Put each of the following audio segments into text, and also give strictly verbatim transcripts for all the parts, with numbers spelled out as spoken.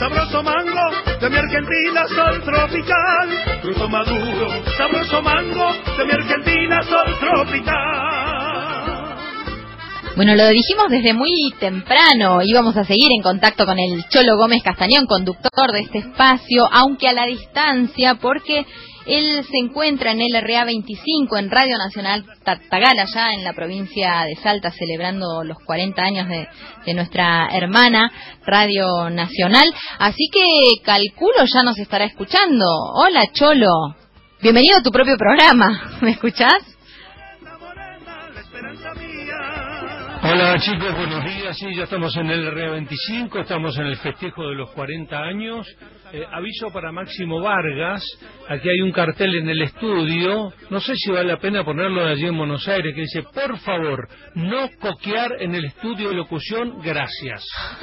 sabroso mango de mi Argentina, sol tropical. Fruto maduro, sabroso mango de mi Argentina, sol tropical. Bueno, lo dijimos desde muy temprano, íbamos a seguir en contacto con el Cholo Gómez Castañón, conductor de este espacio, aunque a la distancia, porque él se encuentra en el R A veinticinco, en Radio Nacional Tartagal, allá en la provincia de Salta, celebrando los cuarenta años de, de nuestra hermana Radio Nacional. Así que calculo ya nos estará escuchando. Hola, Cholo. Bienvenido a tu propio programa. ¿Me escuchás? Hola chicos, buenos días. Sí, ya estamos en el R A veinticinco, estamos en el festejo de los cuarenta años. Eh, aviso para Máximo Vargas, aquí hay un cartel en el estudio, no sé si vale la pena ponerlo de allí en Buenos Aires, que dice, por favor, no coquear en el estudio de locución, gracias.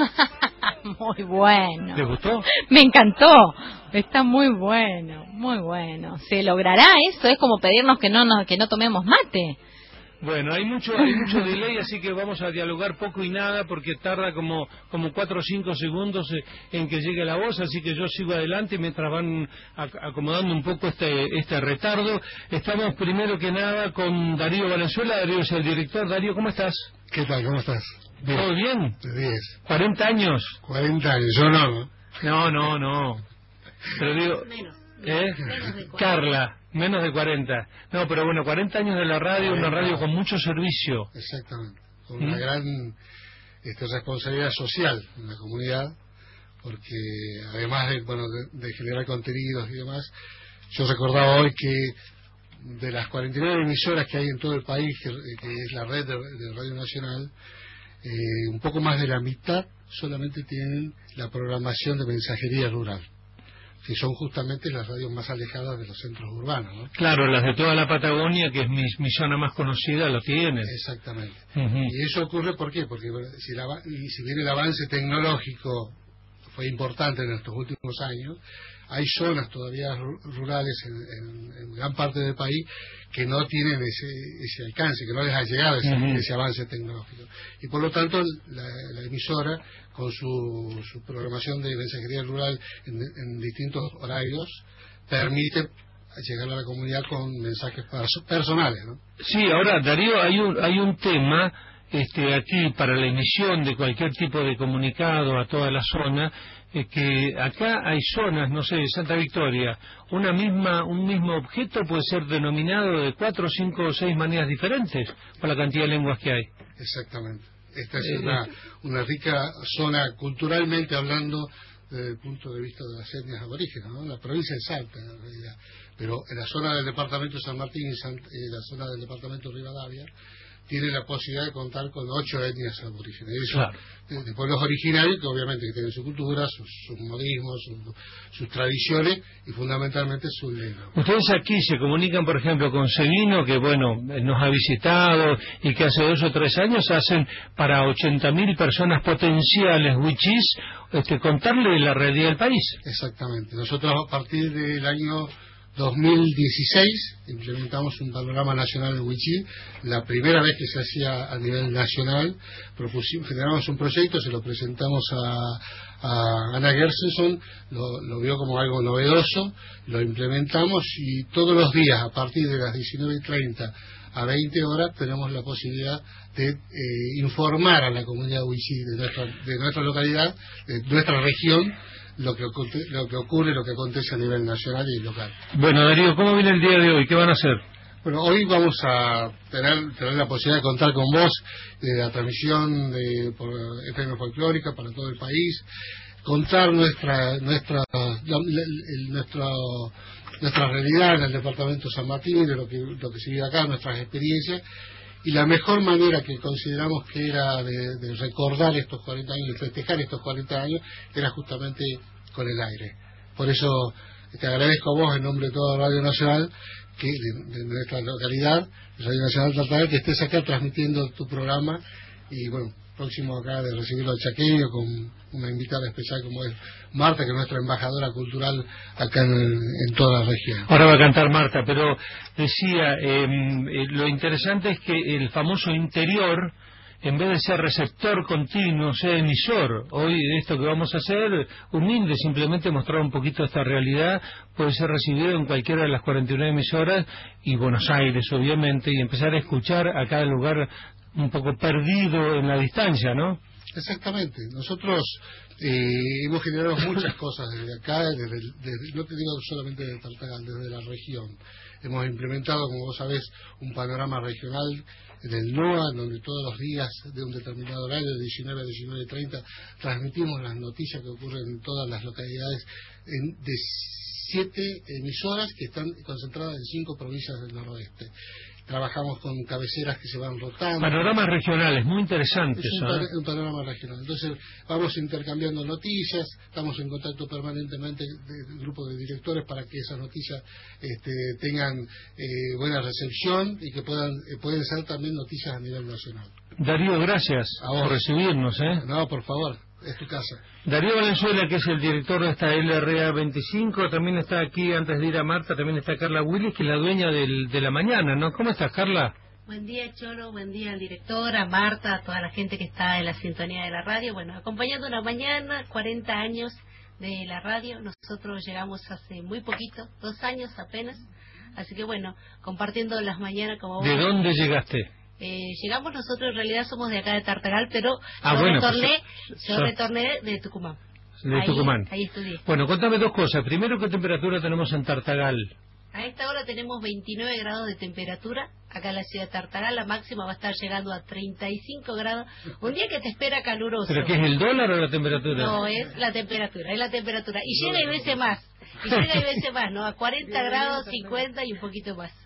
Muy bueno. ¿Les gustó? Me encantó, está muy bueno, muy bueno. ¿Se logrará eso? Es como pedirnos que no, nos, que no tomemos mate. Bueno, hay mucho hay mucho delay, así que vamos a dialogar poco y nada, porque tarda como como cuatro o cinco segundos en que llegue la voz, así que yo sigo adelante mientras van acomodando un poco este este retardo. Estamos primero que nada con Darío Valenzuela. Darío es el director. Darío, ¿cómo estás? ¿Qué tal? ¿Cómo estás? Bien. ¿Todo bien? De diez. ¿cuarenta años? cuarenta años, yo no. No, no, no. Pero digo... Menos. ¿Eh? Menos de Carla, menos de cuarenta. No, pero bueno, cuarenta años de la radio, una radio con mucho servicio. Exactamente, con ¿Mm? una gran este, responsabilidad social en la comunidad, porque además de, bueno, de, de generar contenidos y demás, yo recordaba hoy que de las cuarenta y nueve emisoras que hay en todo el país, que, que es la red de, de Radio Nacional, eh, un poco más de la mitad solamente tienen la programación de mensajería rural, que son justamente las radios más alejadas de los centros urbanos, ¿no? Claro, las de toda la Patagonia, que es mi, mi zona más conocida, lo tienen. Exactamente. Uh-huh. Y eso ocurre, ¿por qué? Porque si, la, y si bien el avance tecnológico fue importante en estos últimos años, hay zonas todavía rurales en, en, en gran parte del país que no tienen ese, ese alcance, que no les ha llegado ese, uh-huh. ese avance tecnológico. Y por lo tanto, la, la emisora, con su, su programación de mensajería rural en, en distintos horarios, permite llegar a la comunidad con mensajes personales, ¿no? Sí, ahora, Darío, hay un, hay un tema este, aquí para la emisión de cualquier tipo de comunicado a toda la zona, eh, que acá hay zonas, no sé, Santa Victoria, una misma un mismo objeto puede ser denominado de cuatro, cinco o seis maneras diferentes por la cantidad de lenguas que hay. Exactamente. Esta es una, una rica zona culturalmente hablando desde el punto de vista de las etnias aborígenes, ¿no? La provincia de Salta, en realidad. Pero en la zona del departamento de San Martín y San, eh, la zona del departamento de Rivadavia, tiene la posibilidad de contar con ocho etnias aborígenes. Eso, claro. de, de pueblos originarios que obviamente que tienen su cultura, sus, sus modismos, sus, sus tradiciones y fundamentalmente su lengua. Ustedes aquí se comunican, por ejemplo, con Seguino, que bueno, nos ha visitado y que hace dos o tres años hacen para ochenta mil personas potenciales wichís, este, contarle de la realidad del país. Exactamente. Nosotros a partir del año dos mil dieciséis implementamos un panorama nacional de wichí, la primera vez que se hacía a nivel nacional. Propusimos, generamos un proyecto, se lo presentamos a, a Ana Gershenson, lo, lo vio como algo novedoso, lo implementamos y todos los días a partir de las diecinueve y treinta a veinte horas tenemos la posibilidad de eh, informar a la comunidad wichí de nuestra, de nuestra localidad, de nuestra región, lo que, lo que ocurre, lo que acontece a nivel nacional y local. Bueno, Darío, ¿cómo viene el día de hoy? ¿Qué van a hacer? Bueno, hoy vamos a tener, tener la posibilidad de contar con vos de la transmisión de, por F M Folclórica para todo el país, contar nuestra nuestra la, el, nuestra nuestra realidad en el departamento de San Martín, de lo que lo que se vive acá, nuestras experiencias. Y la mejor manera que consideramos que era de, de recordar estos cuarenta años, de festejar estos cuarenta años, era justamente con el aire. Por eso te agradezco a vos en nombre de toda Radio Nacional, que de, de nuestra localidad, Radio Nacional Tartagal, que estés acá transmitiendo tu programa y bueno, próximo acá de recibirlo al chaqueño con una invitada especial como es Marta, que es nuestra embajadora cultural acá en, en toda la región. Ahora va a cantar Marta, pero decía, eh, eh, lo interesante es que el famoso interior en vez de ser receptor continuo, sea emisor. Hoy esto que vamos a hacer, humilde, simplemente mostrar un poquito esta realidad, puede ser recibido en cualquiera de las cuarenta y nueve emisoras y Buenos Aires, obviamente, y empezar a escuchar a cada lugar un poco perdido en la distancia, ¿no? Exactamente. Nosotros eh, hemos generado muchas cosas desde acá, desde, desde, no te digo solamente de Tartagal, desde la región. Hemos implementado, como vos sabés, un panorama regional en el N O A, en donde todos los días de un determinado horario, de diecinueve a diecinueve treinta, transmitimos las noticias que ocurren en todas las localidades en, de siete emisoras que están concentradas en cinco provincias del noroeste. Trabajamos con cabeceras que se van rotando. Panoramas regionales, muy interesantes. Es un, ¿eh? pan, un panorama regional. Entonces, vamos intercambiando noticias, estamos en contacto permanentemente del grupo de directores para que esas noticias este, tengan eh, buena recepción y que puedan eh, pueden ser también noticias a nivel nacional. Darío, gracias por recibirnos. ¿eh? No, por favor, es tu casa. Darío Valenzuela, que es el director de esta L R A veinticinco, también está aquí, antes de ir a Marta, también está Carla Willis, que es la dueña del, de la mañana, ¿no? ¿Cómo estás, Carla? Buen día, Cholo, buen día al director, a Marta, a toda la gente que está en la sintonía de la radio. Bueno, acompañando la mañana, cuarenta años de la radio, nosotros llegamos hace muy poquito, dos años apenas, así que bueno, compartiendo las mañanas como vos. ¿De dónde llegaste? Eh, llegamos nosotros, en realidad somos de acá de Tartagal, pero ah, yo, bueno, retorné, pues, yo so, retorné de Tucumán. De ahí, Tucumán. Ahí estudié. Bueno, contame dos cosas. Primero, ¿qué temperatura tenemos en Tartagal? A esta hora tenemos veintinueve grados de temperatura, acá en la ciudad de Tartagal, la máxima va a estar llegando a treinta y cinco grados, un día que te espera caluroso. ¿Pero qué es el dólar o la temperatura? No, es la temperatura, es la temperatura, y llega y veces más, y llega y veces más, ¿no? A cuarenta grados, cincuenta y un poquito más.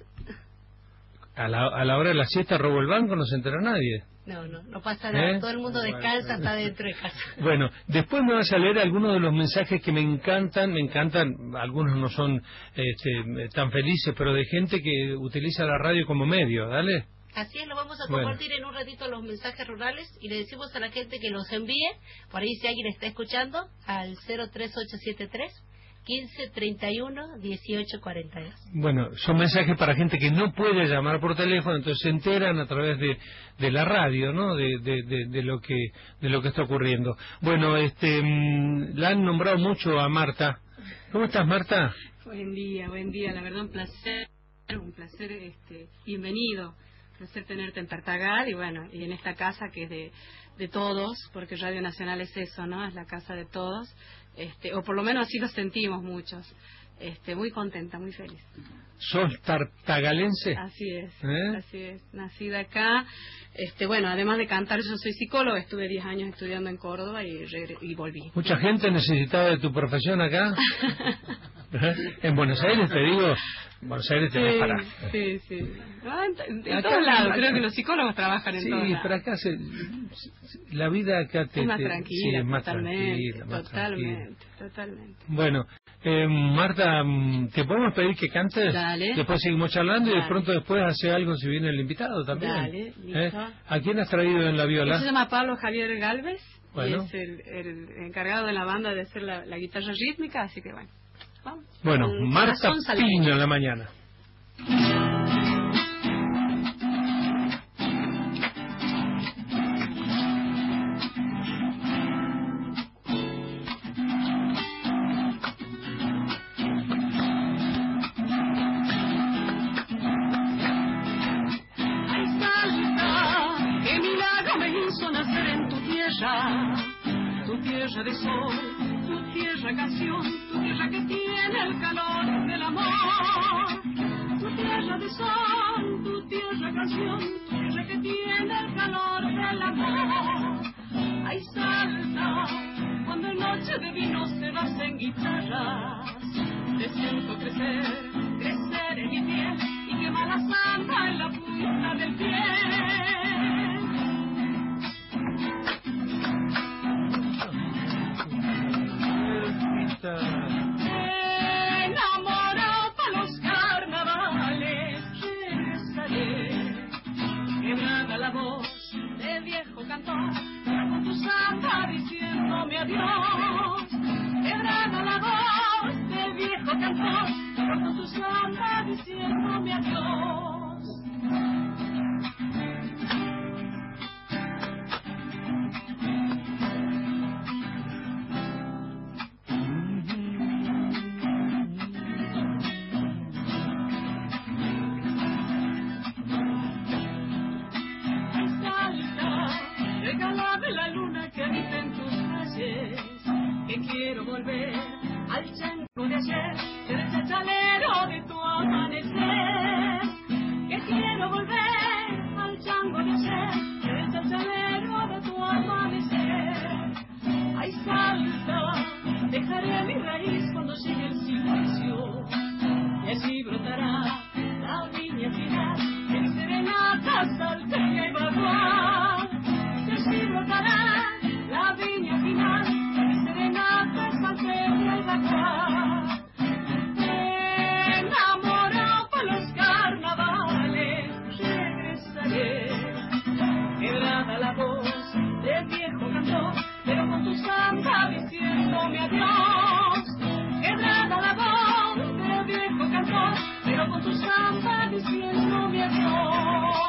A la, a la hora de la siesta robo el banco, no se entera nadie. No, no, no pasa nada, ¿Eh? todo el mundo descansa, está dentro de casa. Bueno, después me vas a leer algunos de los mensajes que me encantan, me encantan, algunos no son este, tan felices, pero de gente que utiliza la radio como medio, ¿dale? Así es, lo vamos a Bueno. compartir en un ratito los mensajes rurales y le decimos a la gente que los envíe, por ahí si alguien está escuchando, al cero tres ocho siete tres, quince treinta y uno, dieciocho cuarenta y dos. Bueno, son mensajes para gente que no puede llamar por teléfono, entonces se enteran a través de, de la radio, ¿no? De, de, de, de lo que de lo que está ocurriendo. Bueno, este, mmm, la han nombrado mucho a Marta. ¿Cómo estás, Marta? Buen día, buen día. La verdad, un placer, un placer, este, bienvenido. Un placer tenerte en Tartagal y bueno, y en esta casa que es de, de todos, porque Radio Nacional es eso, ¿no? Es la casa de todos. Este, o por lo menos así lo sentimos muchos. Este, muy contenta, muy feliz. ¿Sos tartagalense? Así es, ¿Eh? así es. Nacida acá. Este, bueno, además de cantar, yo soy psicóloga, estuve diez años estudiando en Córdoba y, re, y volví. ¿Mucha gente necesitaba de tu profesión acá? En Buenos Aires, te digo, en Buenos Aires tenés sí, para... Sí, sí. Ah, en en Acá- todos lados, acá- creo que los psicólogos trabajan en Sí, todos lados. pero acá se, la vida acá te, Es más te- tranquila, sí, es más totalmente, tranquila, más totalmente, tranquila. totalmente. Bueno, eh, Marta, mm, ¿te podemos pedir que cantes? Dale. Después seguimos charlando y de Dale. pronto después hace algo si viene el invitado también. Dale, listo. ¿Eh? ¿A quién has traído en la Él viola? se llama Pablo Javier Galvez Bueno. y es el, el encargado de la banda de hacer la, la guitarra rítmica, así que bueno, vamos. Bueno, Con Marta corazón salvadoreño. Pino en la mañana. Ay, Salta, qué milagro me hizo nacer en tu tierra, tu tierra de sol, tu tierra canción, tu tierra que tiene el calor del amor, tu tierra de sol, tu tierra canción, tu tierra que tiene el calor del amor. Ay, Salta, cuando en noche de vino se hacen guitarras, te siento crecer, crecer en mi piel y quema la samba en la punta del pie. Me enamoro para los carnavales, regresaré, quebrada la voz de viejo cantor, con tu samba diciéndome adiós. Quebrada la voz de viejo cantor, con tu samba diciéndome adiós. quiero volver al chango de ayer, ser el chachalero de tu amanecer. Que quiero volver al chango de ayer, ser el chachalero de tu amanecer. Ay, salta, dejaré mi raíz cuando llegue el silencio, y allí brotará la viña final, en serenata salteña y bagual. Y allí brotará la viña final, en serenata salteña y bagual. Enamorado por los carnavales, regresaré, quebrada la voz del viejo cantor, pero con tu samba diciéndome adiós. Quebrada la voz del viejo cantor, pero con tu samba diciéndome adiós.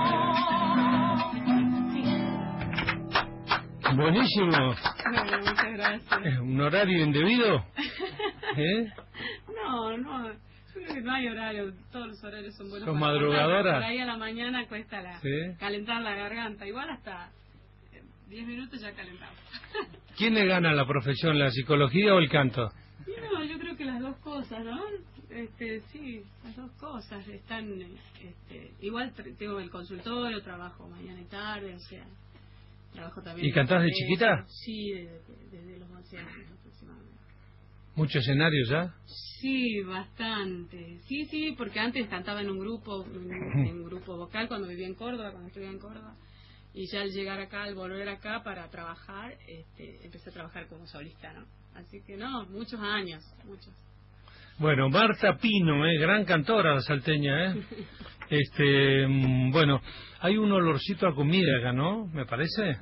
Sí. Buenísimo. No, muchas gracias. ¿Es un horario indebido? ¿Eh? No, no, yo creo que no hay horario, todos los horarios son buenos. ¿Sos para madrugadora? cantar, por ahí a la mañana cuesta la, ¿Sí? calentar la garganta, igual hasta diez minutos ya calentamos. ¿Quién le gana la profesión, la psicología o el canto? Y no, yo creo que las dos cosas, ¿no? Este, sí, las dos cosas están, este, igual tengo el consultorio, trabajo mañana y tarde, o sea, trabajo también. ¿Y cantás de en- chiquita? Sí, desde, desde los once años aproximadamente. ¿Mucho escenario ya? Sí, bastante. Sí, sí, porque antes cantaba en un grupo, en, en un grupo vocal cuando vivía en Córdoba, cuando estuve en Córdoba. Y ya al llegar acá, al volver acá para trabajar, este, empecé a trabajar como solista, ¿no? Así que no, muchos años, muchos. Bueno, Marta Pino, ¿eh? Gran cantora la salteña, ¿eh? Este, mm, bueno, hay un olorcito a comida acá, ¿no? Me parece.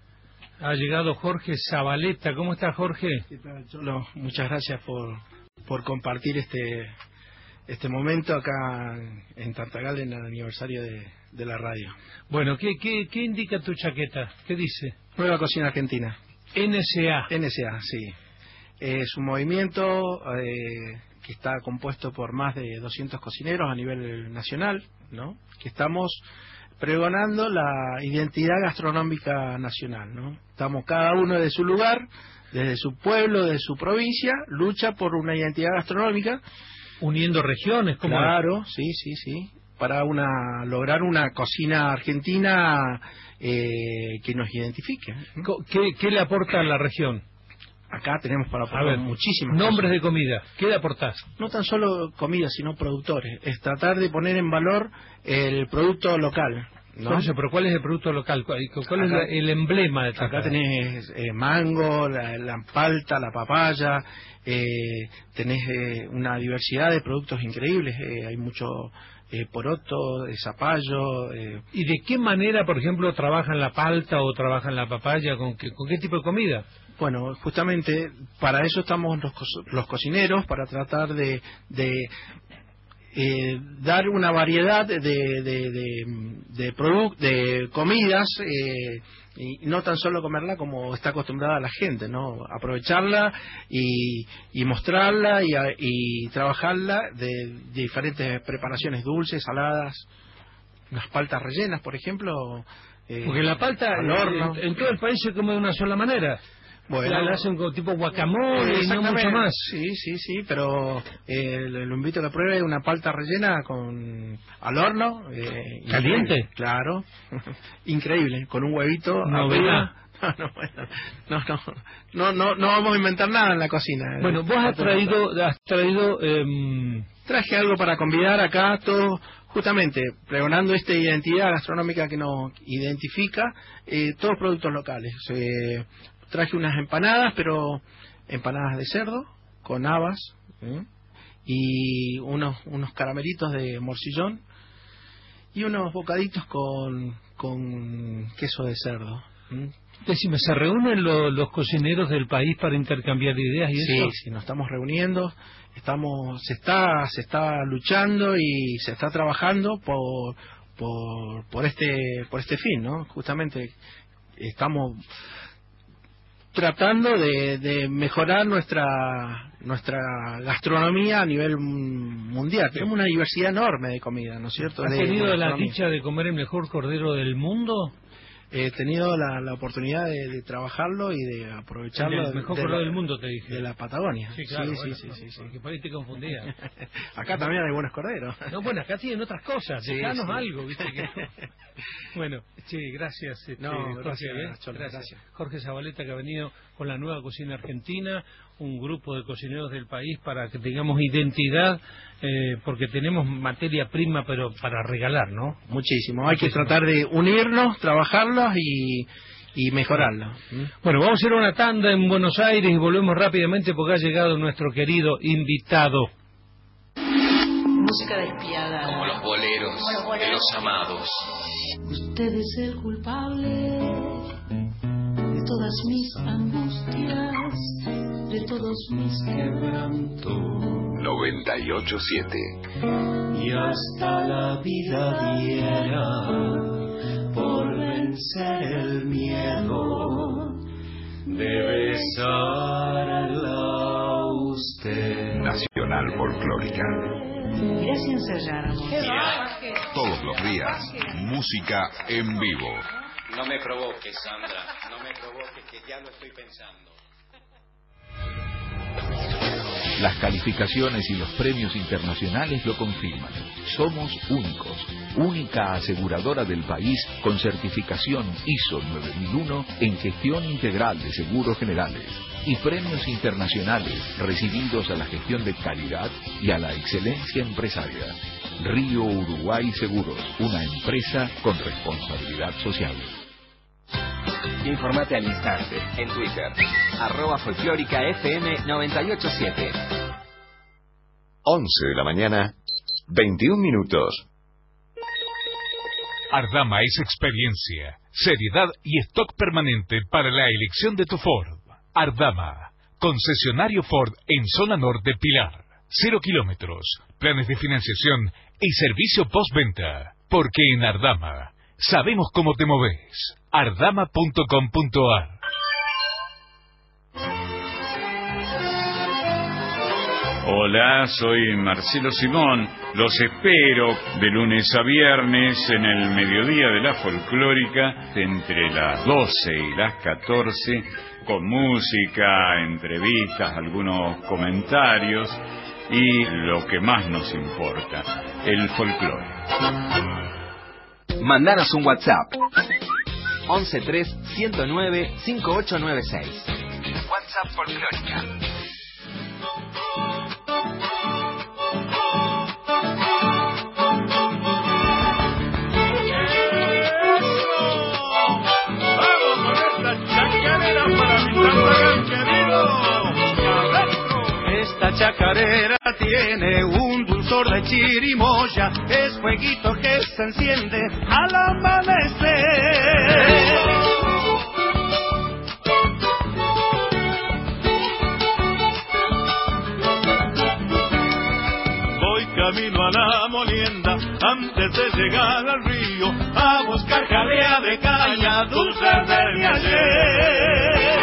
Ha llegado Jorge Zabaleta. ¿Cómo está, Jorge? ¿Qué tal, Cholo? Muchas gracias por, por compartir este este momento acá en Tartagal en el aniversario de, de la radio. Bueno, ¿qué, qué, ¿qué indica tu chaqueta? ¿Qué dice? Nueva Cocina Argentina. N S A. N S A, sí. Es un movimiento eh, que está compuesto por más de doscientos cocineros a nivel nacional, ¿no? Que estamos pregonando la identidad gastronómica nacional, ¿no? Estamos cada uno de su lugar, desde su pueblo, de su provincia, lucha por una identidad gastronómica. Uniendo regiones, ¿cómo es? Claro, sí, sí, sí. Para una lograr una cocina argentina eh, que nos identifique. Co- ¿Qué, ¿Qué le aporta a la región? Acá tenemos para A aportar ver, muchísimas nombres cosas. de comida. ¿Qué le aportás? No tan solo comida, sino productores. Es tratar de poner en valor el producto local, ¿no? Por eso, pero ¿cuál es el producto local? ¿Cuál, cuál es Acá- la- el emblema de Acá Tartagal? tenés eh, mango, la, la palta, la papaya, eh, tenés eh, una diversidad de productos increíbles. Eh, hay mucho eh, poroto, eh, zapallo. Eh. ¿Y de qué manera, por ejemplo, trabajan la palta o trabajan la papaya? ¿Con qué, con qué tipo de comida? Bueno, justamente para eso estamos los, co- los cocineros, para tratar de, de eh, dar una variedad de, de, de, de, produc- de comidas, eh, y no tan solo comerla como está acostumbrada la gente, ¿no? Aprovecharla y, y mostrarla y, a- y trabajarla de, de diferentes preparaciones, dulces, saladas, las paltas rellenas, por ejemplo. eh, Porque la palta al horno. en, en todo el país se come de una sola manera. Bueno, la, la hacen con tipo guacamole y no exactamente. mucho más. Sí, sí, sí, pero eh, le- lo invito a que pruebe una palta rellena con al horno. eh, ¿Caliente? increíble, claro. Increíble, con un huevito. Novedad. arriba. No, no, bueno, no, no, no, no, no vamos a inventar nada en la cocina. Bueno, vos has traído, has traído em, Traje algo para convidar acá, todos, justamente, pregonando esta identidad gastronómica que nos identifica, eh, todos productos locales. Eh, traje unas empanadas, pero empanadas de cerdo, con habas, ¿eh? y unos, unos caramelitos de morcillón, y unos bocaditos con, con queso de cerdo. ¿eh? decime, ¿se reúnen lo- los cocineros del país para intercambiar ideas y Sí, eso? sí, nos estamos reuniendo, estamos, se está, se está luchando y se está trabajando por, por, por este, por este fin, ¿no? Justamente estamos tratando de, de mejorar nuestra, nuestra gastronomía a nivel mundial. Tenemos una diversidad enorme de comida, ¿no es cierto? ¿Has De- tenido de la gastronomía. dicha de comer el mejor cordero del mundo? he tenido la, la oportunidad de, de trabajarlo y de aprovecharlo. El mejor de, color de del mundo, te dije. De la Patagonia. Sí, claro. Sí, bueno, sí, sí, sí, sí. Que por ahí te confundía. Acá también hay buenos corderos. No, bueno, acá tienen otras cosas. Sí, Dejanos sí. algo, ¿viste? Que no. Bueno, sí, gracias. Este, No, Jorge, gracias, ¿eh? Cholo, gracias. gracias. Jorge Zabaleta, que ha venido con la nueva cocina argentina, un grupo de cocineros del país para que tengamos identidad, eh, porque tenemos materia prima, pero para regalar, ¿no? Muchísimo. Hay que tratar de unirnos, trabajarlos y, y mejorarlos. ¿Mm? Bueno, vamos a ir a una tanda en Buenos Aires y volvemos rápidamente porque ha llegado nuestro querido invitado. Música despiadada. Como los boleros, Como los boleros de los amados. Usted es el culpable de todas mis angustias, de todos mis quebrantos. noventa y ocho siete. Y hasta la vida diera por vencer el miedo de besarla usted. Nacional Folclórica. Mirá si ensayáramos. Todos los días, música en vivo. No me provoques, Sandra. No me provoques, que ya lo estoy pensando. Las calificaciones y los premios internacionales lo confirman. Somos únicos, única aseguradora del país con certificación I S O nueve mil uno en gestión integral de seguros generales y premios internacionales recibidos a la gestión de calidad y a la excelencia empresaria. Río Uruguay Seguros, una empresa con responsabilidad social. Informate al instante en Twitter, arroba folclórica F M noventa y ocho siete. once de la mañana, veintiún minutos. Ardama es experiencia, seriedad y stock permanente para la elección de tu Ford. Ardama, concesionario Ford en zona norte Pilar. Cero kilómetros, planes de financiación y servicio postventa. Porque en Ardama sabemos cómo te moves. ardama punto com punto a r. Hola, soy Marcelo Simón. Los espero de lunes a viernes en el mediodía de la folclórica, entre las doce y las catorce, con música, entrevistas, algunos comentarios y lo que más nos importa, el folclore. Mandanos un WhatsApp. once tres ciento nueve cincuenta y ocho noventa y seis. WhatsApp Folclórica. Esta chacarera tiene un dulzor de chirimoya, es fueguito que se enciende al amanecer. Voy camino a la molienda antes de llegar al río a buscar jalea de caña dulce de mi ayer.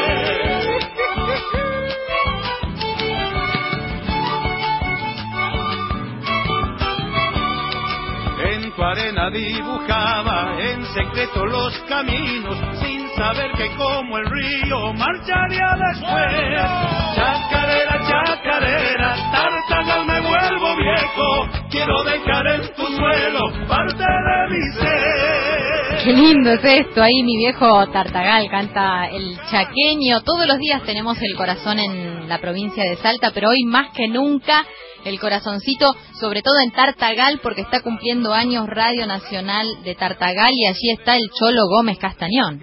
En tu arena dibujaba en secreto los caminos, sin saber que como el río marcharía después. Chacarera, chacarera, Tartagal me vuelvo viejo, quiero dejar en tu suelo parte de mi ser. Qué lindo es esto, ahí mi viejo Tartagal canta el chaqueño. Todos los días tenemos el corazón en la provincia de Salta, pero hoy más que nunca el corazoncito, sobre todo en Tartagal, porque está cumpliendo años Radio Nacional de Tartagal y allí está el Cholo Gómez Castañón.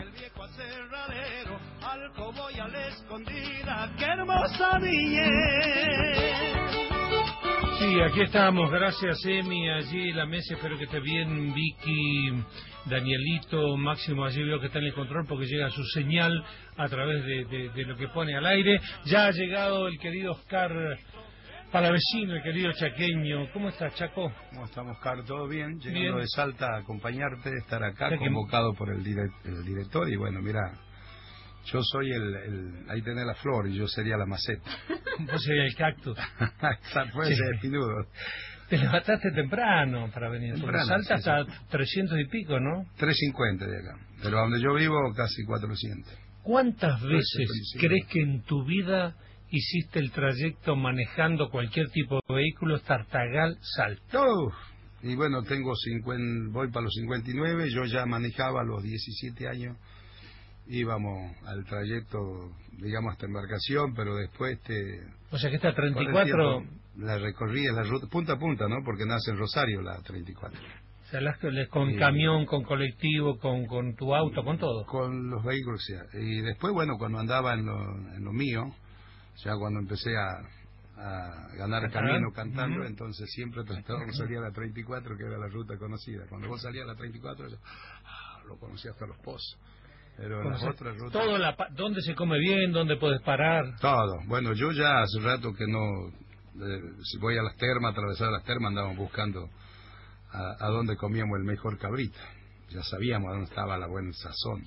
Sí, aquí estamos, gracias Emi, allí la mesa, espero que esté bien, Vicky, Danielito, Máximo, allí veo que está en el control porque llega su señal a través de, de, de lo que pone al aire. Ya ha llegado el querido Oscar Palavecino, el querido chaqueño. ¿Cómo estás, Chaco? ¿Cómo estamos, Oscar? ¿Todo bien? Llegando Bien. de Salta a acompañarte, estar acá, Ya que- convocado por el, direct- el director. Y bueno, mira, yo soy el, el... Ahí tenés la flor y yo sería la maceta. Vos serías el cactus. Puede Sí. ser espinudo. Te levantaste temprano para venir. Porque Temprano, Salta sí, hasta trescientos y pico, ¿no? trescientos cincuenta de acá. Pero donde yo vivo, casi cuatrocientos. ¿Cuántas veces trescientos veinticinco. crees que en tu vida hiciste el trayecto manejando cualquier tipo de vehículo Tartagal-Salta? Uf. Y bueno, tengo cincuenta, voy para los cincuenta y nueve, yo ya manejaba a los diecisiete años, íbamos al trayecto, digamos, hasta embarcación, pero después te... O sea que esta treinta y con el cuatro... tiempo, la recorrí, la ruta, punta a punta, ¿no? Porque nace en Rosario la treinta y cuatro. O sea, las, con Sí. camión, con colectivo, con, con tu auto, con todo. Con los vehículos, sí. Y después, bueno, cuando andaba en lo, en lo mío, ya cuando empecé a, a ganar Cantar. camino cantando, Ujú. entonces siempre trataba de salir a la treinta y cuatro, que era la ruta conocida. Cuando vos salías a la treinta y cuatro, yo ah, lo conocía hasta los pozos. Pero en las Conocer otras rutas... todo la, pa- dónde se come bien, dónde puedes parar. Todo. Bueno, yo ya hace rato que no... eh, si voy a las termas, a atravesar las termas, andábamos buscando a, a dónde comíamos el mejor cabrito. Ya sabíamos dónde estaba la buena sazón.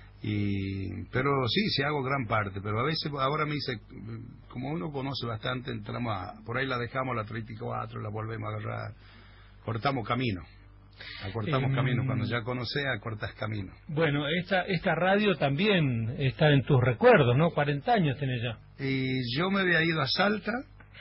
Y pero sí, sí hago gran parte, pero a veces ahora me dice, como uno conoce bastante, entramos a, por ahí la dejamos la treinta y cuatro, la volvemos a agarrar, cortamos camino. Acortamos Em, camino, cuando ya conoces, acortas camino. Bueno, esta esta radio también está en tus recuerdos, ¿no? cuarenta años tenés ya. Y yo me había ido a Salta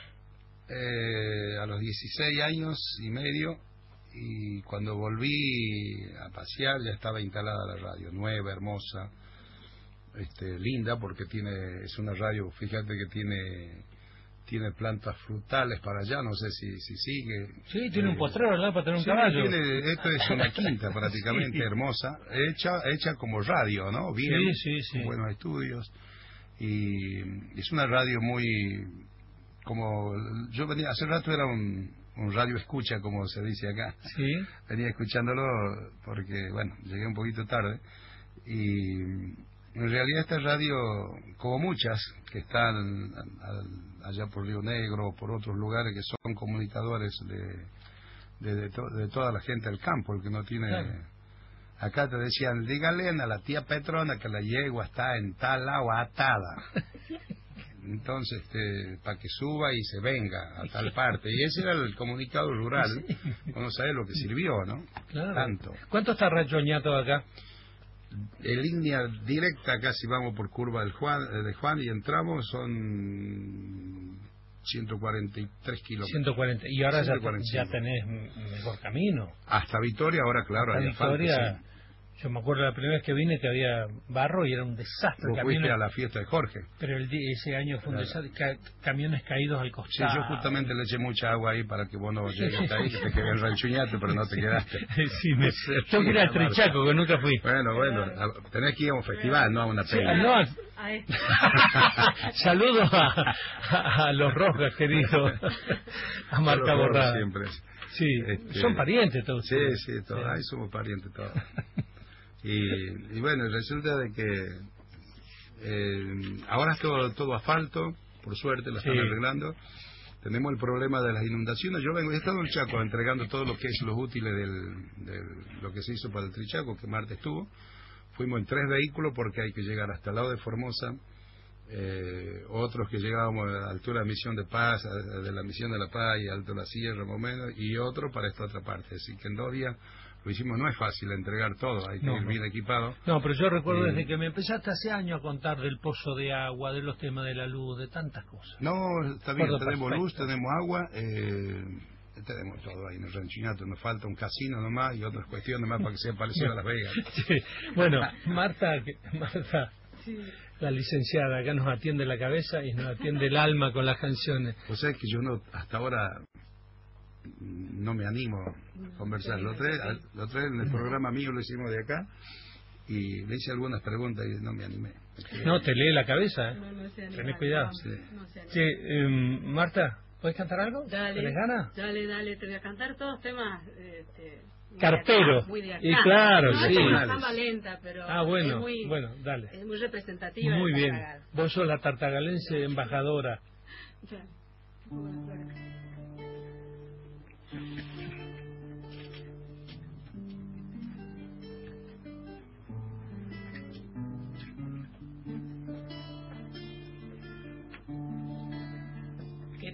eh, a los dieciséis años y medio, y cuando volví a pasear ya estaba instalada la radio, nueva, hermosa, este, linda, porque tiene es una radio, fíjate que tiene tiene plantas frutales para allá, no sé si, si sigue. Sí, tiene Eh, un potrero, ¿verdad? Para tener un sí, caballo. tiene- esto es una quinta prácticamente Sí. hermosa, hecha hecha como radio, ¿no? Bien, Sí, sí, sí. con buenos estudios, y es una radio muy, como, yo venía, hace rato era un, un radio escucha, como se dice acá. Sí. Venía escuchándolo porque, bueno, llegué un poquito tarde, y en realidad esta radio, como muchas que están al- allá por Río Negro o por otros lugares que son comunicadores de, de, de, to- de toda la gente del campo, el que no tiene... Claro. Acá te decían, dígale a la tía Petrona que la yegua está en tal lado atada. Entonces, este, para que suba y se venga a tal parte. Y ese era el comunicado rural. Uno sabe lo que sirvió, ¿no? Claro. Tanto. ¿Cuánto está Rachoñato acá? En línea directa, casi vamos por curva del Juan, eh, de Juan, y entramos, son ciento cuarenta y tres kilómetros. ciento cuarenta. Y ahora ya, ciento cuarenta y cinco. ya tenés un mejor camino. Hasta Vitoria, ahora claro, Hasta hay asfalto, Victoria, sí. yo me acuerdo la primera vez que vine que había barro y era un desastre. Vos camiones- fuiste a la fiesta de Jorge. Pero el di- ese año fue un Claro. desastre, ca- camiones caídos al Sí, costado. yo justamente le eché mucha agua ahí para que vos no llegues hasta ahí, que te quedé en Ranchuñate, pero no te quedaste. Sí, me, tengo que ir al Trichaco, que nunca fui. Bueno, bueno, a- tenés que ir a un festival, no a una Sí, peli. no, al- A este. saludos a, a, a los Rojas, queridos, a Marca Todos Borrada. siempre. Sí, Este, son parientes todos. Sí, sí, todos. Ahí somos parientes todos. Y, y bueno, resulta de que eh, ahora es todo, todo asfalto, por suerte lo están Sí. arreglando. Tenemos el problema de las inundaciones. Yo vengo, he estado en el Chaco entregando todo lo que es los útiles del, del- lo que se hizo para el Trichaco, que Marta estuvo. Fuimos en tres vehículos porque hay que llegar hasta el lado de Formosa. Eh, otros que llegábamos a la altura de Misión de Paz, a- de la Misión de la Paz y Alto de la Sierra, más o menos, y otro para esta otra parte. Así que en dos días lo hicimos. No es fácil entregar todo, hay que No, ir no. bien equipado. No, pero yo recuerdo Eh, desde que me empezaste hace años a contar del pozo de agua, de los temas de la luz, de tantas cosas. No, está bien, Recuerdo tenemos perfecto. luz, tenemos agua, eh, tenemos todo ahí en el Ranchinato. Nos falta un casino nomás y otras cuestiones más para que sea parecido a Las Vegas. Sí. Bueno, Marta, que- Marta, la licenciada, acá nos atiende la cabeza y nos atiende el alma con las canciones. O sea, que yo no, hasta ahora mm, no me animo a conversar. Lo tres, lo tres en el programa mío lo hicimos de acá y le hice algunas preguntas y no me animé. No, te lee la cabeza, ¿eh? No, no se anima, Tenés cuidado. no, Sí. no se anima. Sí, em, Marta, ¿puedes cantar algo? Dale, ¿Tenés ganas? dale, dale, te voy a cantar todos temas este, muy Carpero. de acá, muy de acá. Y claro, no, sí. es una samba lenta, pero Ah, bueno, es muy, bueno, dale. es muy representativa. Muy de bien. Tartagal. Vos sos la tartagalense embajadora. Ya. Bueno, bueno.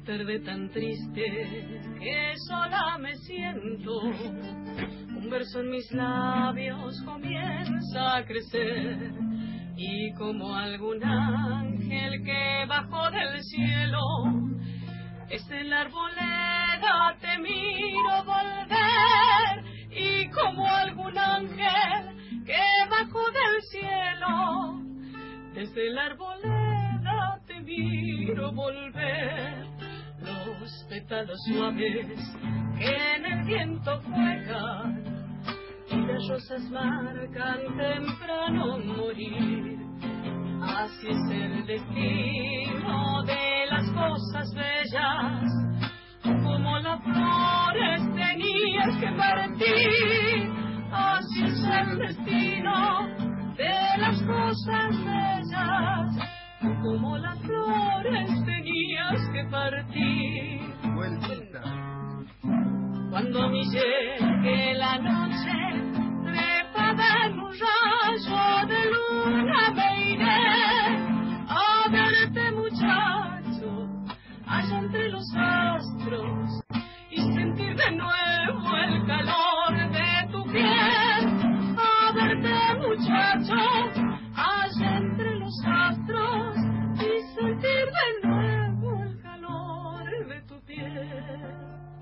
tarde tan triste que sola me siento, un verso en mis labios comienza a crecer, y como algún ángel que bajó del cielo, desde la arboleda te miro volver, y como algún ángel que bajó del cielo, desde la arboleda te miro volver. Los pétalos suaves que en el viento juegan y las rosas marcan temprano morir. Así es el destino de las cosas bellas, como las flores tenías que partir. Así es el destino de las cosas bellas, como las flores tenías que partir. Vueltita. Cuando a mí llegue la noche, trepada en un rayo de luna, me iré a verte, muchacho, allá entre los astros, y sentir de nuevo el calor de tu piel. A verte, muchacho, allá entre los astros, y sentir de nuevo el calor de tu piel.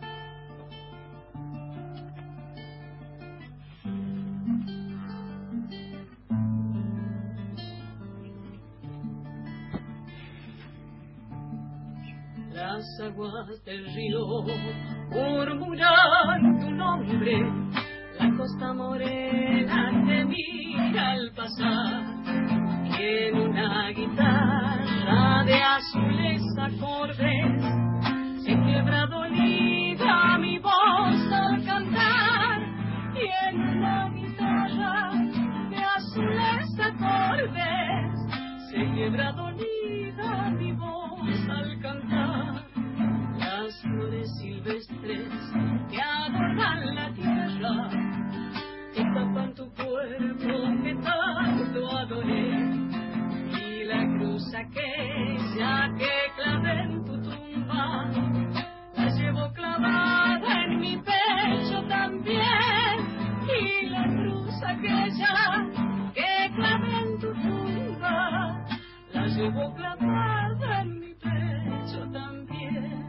Las aguas del río murmuran tu nombre, la costa morena te mira al pasar, y en una guitarra de azules acordes se quiebra dolida mi voz al cantar, y en una guitarra de azules acordes se quiebra dolida mi voz al cantar. Las flores silvestres que adornan la tierra que tapan tu cuerpo que tanto adoré, y la cruz aquella que clavé en tu tumba la llevo clavada en mi pecho también, y la cruz aquella que clavé en tu tumba la llevo clavada en mi pecho también.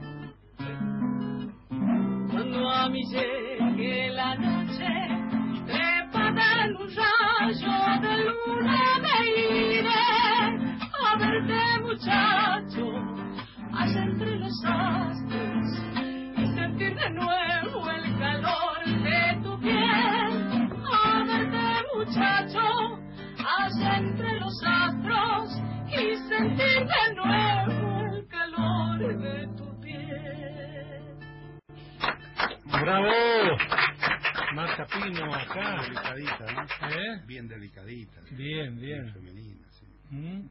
Cuando a mí llegue la noche, trepada en un rayo de luna, me iré a verte, muchacho, allá entre los astros, y sentir de nuevo el calor de tu piel. A verte, muchacho, allá entre los astros, y sentir de nuevo el calor de tu piel. ¡Bravo! Marta Pino acá. Delicadita, ¿no? ¿Eh? Bien delicadita. Bien, bien. Bien femenina, sí. ¿Mm?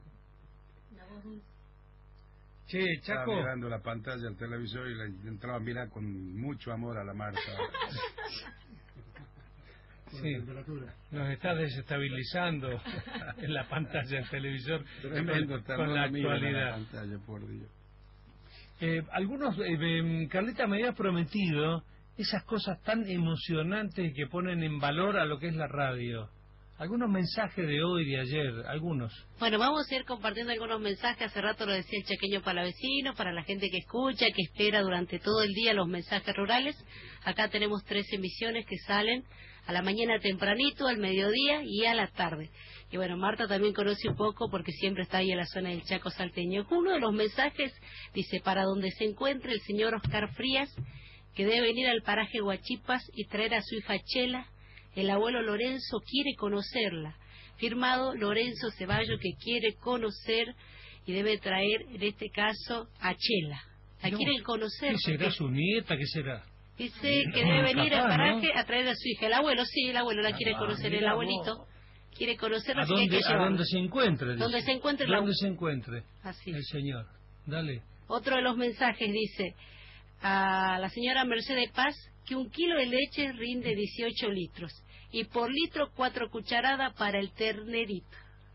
Che, Estaba Chaco. mirando la pantalla del televisor y le entraba a mirar con mucho amor a la Marta. Sí, nos está desestabilizando en la pantalla del televisor Tremendo, con, con la actualidad. La pantalla, por Dios. Eh, algunos, eh, eh, Carlita me había prometido esas cosas tan emocionantes que ponen en valor a lo que es la radio. Algunos mensajes de hoy, de ayer, algunos. Bueno, vamos a ir compartiendo algunos mensajes. Hace rato lo decía el chaqueño palavecino, para la gente que escucha, que espera durante todo el día los mensajes rurales. Acá tenemos tres emisiones que salen a la mañana tempranito, al mediodía y a la tarde. Y bueno, Marta también conoce un poco porque siempre está ahí en la zona del Chaco salteño. Uno de los mensajes dice: para donde se encuentre el señor Oscar Frías, que debe venir al paraje Huachipas y traer a su hija Chela. El abuelo Lorenzo quiere conocerla. Firmado Lorenzo Ceballos, que quiere conocer y debe traer, en este caso, a Chela. La No, quiere conocer. ¿Qué será su nieta? ¿Qué será? Dice que debe venir al Capaz, paraje ¿no? a traer a su hija. El abuelo, sí, el abuelo la quiere Ah, conocer, mira el abuelito. vos. Quiere conocerla, ¿A así que hay dónde, que a llevarlo. dónde se encuentre? dice. Donde se encuentre la- ¿Dónde se encuentre Así el es. señor? Dale. Otro de los mensajes dice a la señora Mercedes Paz que un kilo de leche rinde dieciocho litros y por litro cuatro cucharadas para el ternerito.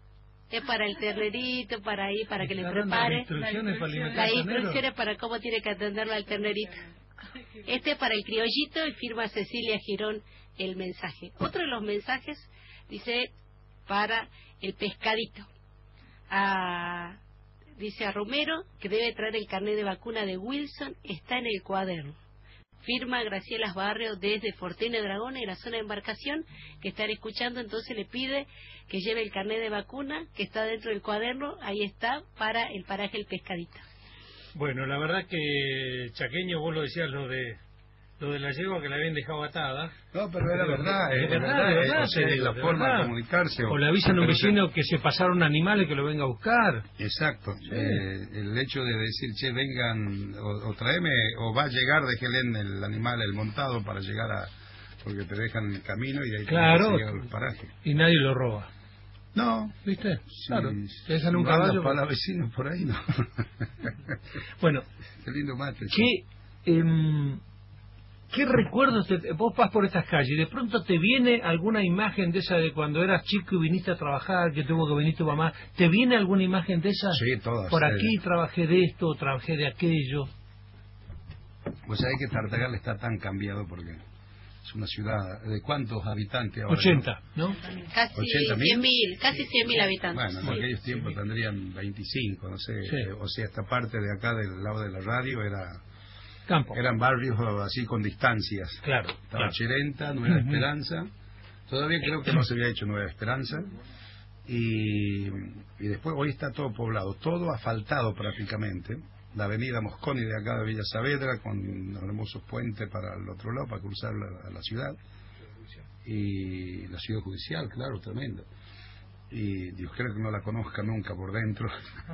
Es para el ternerito, para ahí, para que le prepare. Instrucciones para alimentar Las al ternero. instrucciones para cómo tiene que atenderlo al ternerito. Este es para el criollito y firma Cecilia Girón el mensaje. Otro de los mensajes dice para el pescadito. A, dice a Romero que debe traer el carnet de vacuna de Wilson, está en el cuaderno. Firma Graciela Barrio desde Fortuna Dragón en la zona de embarcación, que están escuchando, entonces le pide que lleve el carnet de vacuna que está dentro del cuaderno, ahí está, para el paraje El Pescadito. Bueno, la verdad que Chaqueño, vos lo decías, lo de lo de la yegua que la habían dejado atada. No, pero era verdad, es es verdad, verdad, de eh, verdad, o sea, te es digo, la de forma verdad. de comunicarse. O le avisan a un pero- vecino que se pasaron animales que lo venga a buscar. Exacto, eh, el hecho de decir, che, vengan, o, o tráeme, o va a llegar, déjele en el animal, el montado, para llegar a, porque te dejan en el camino y de ahí Claro. tienes que llegar a los parajes. Y nadie lo roba. No, ¿Viste? Si, Claro. Te dejan un si mandas caballo. para vecinos por ahí, no. Bueno, Qué lindo mate. ¿qué, em, ¿qué recuerdos? Te, vos vas por estas calles y de pronto te viene alguna imagen de esa de cuando eras chico y viniste a trabajar, que tuvo que venir tu mamá. ¿Te viene alguna imagen de esa? Sí, todas. Por eh. aquí trabajé de esto, trabajé de aquello. Pues sabés que Tartagal está tan cambiado porque es una ciudad de cuántos habitantes ahora. ochenta, ¿no? Casi ¿ochenta mil? cien mil, casi cien mil habitantes. Bueno, en sí. aquellos tiempos tendrían veinticinco, no sé. Sí. eh, O sea, esta parte de acá del lado de la radio era Campo. eran barrios así con distancias. Claro. Estaba claro. Cherenta, Nueva Ujú. Esperanza. Todavía creo que no se había hecho Nueva Esperanza. Y, y después hoy está todo poblado, todo asfaltado prácticamente. La avenida Mosconi de acá de Villa Saavedra con hermosos puentes para el otro lado, para cruzar la, la ciudad. Y la ciudad judicial, claro, tremendo. Y Dios creo que no la conozca nunca por dentro.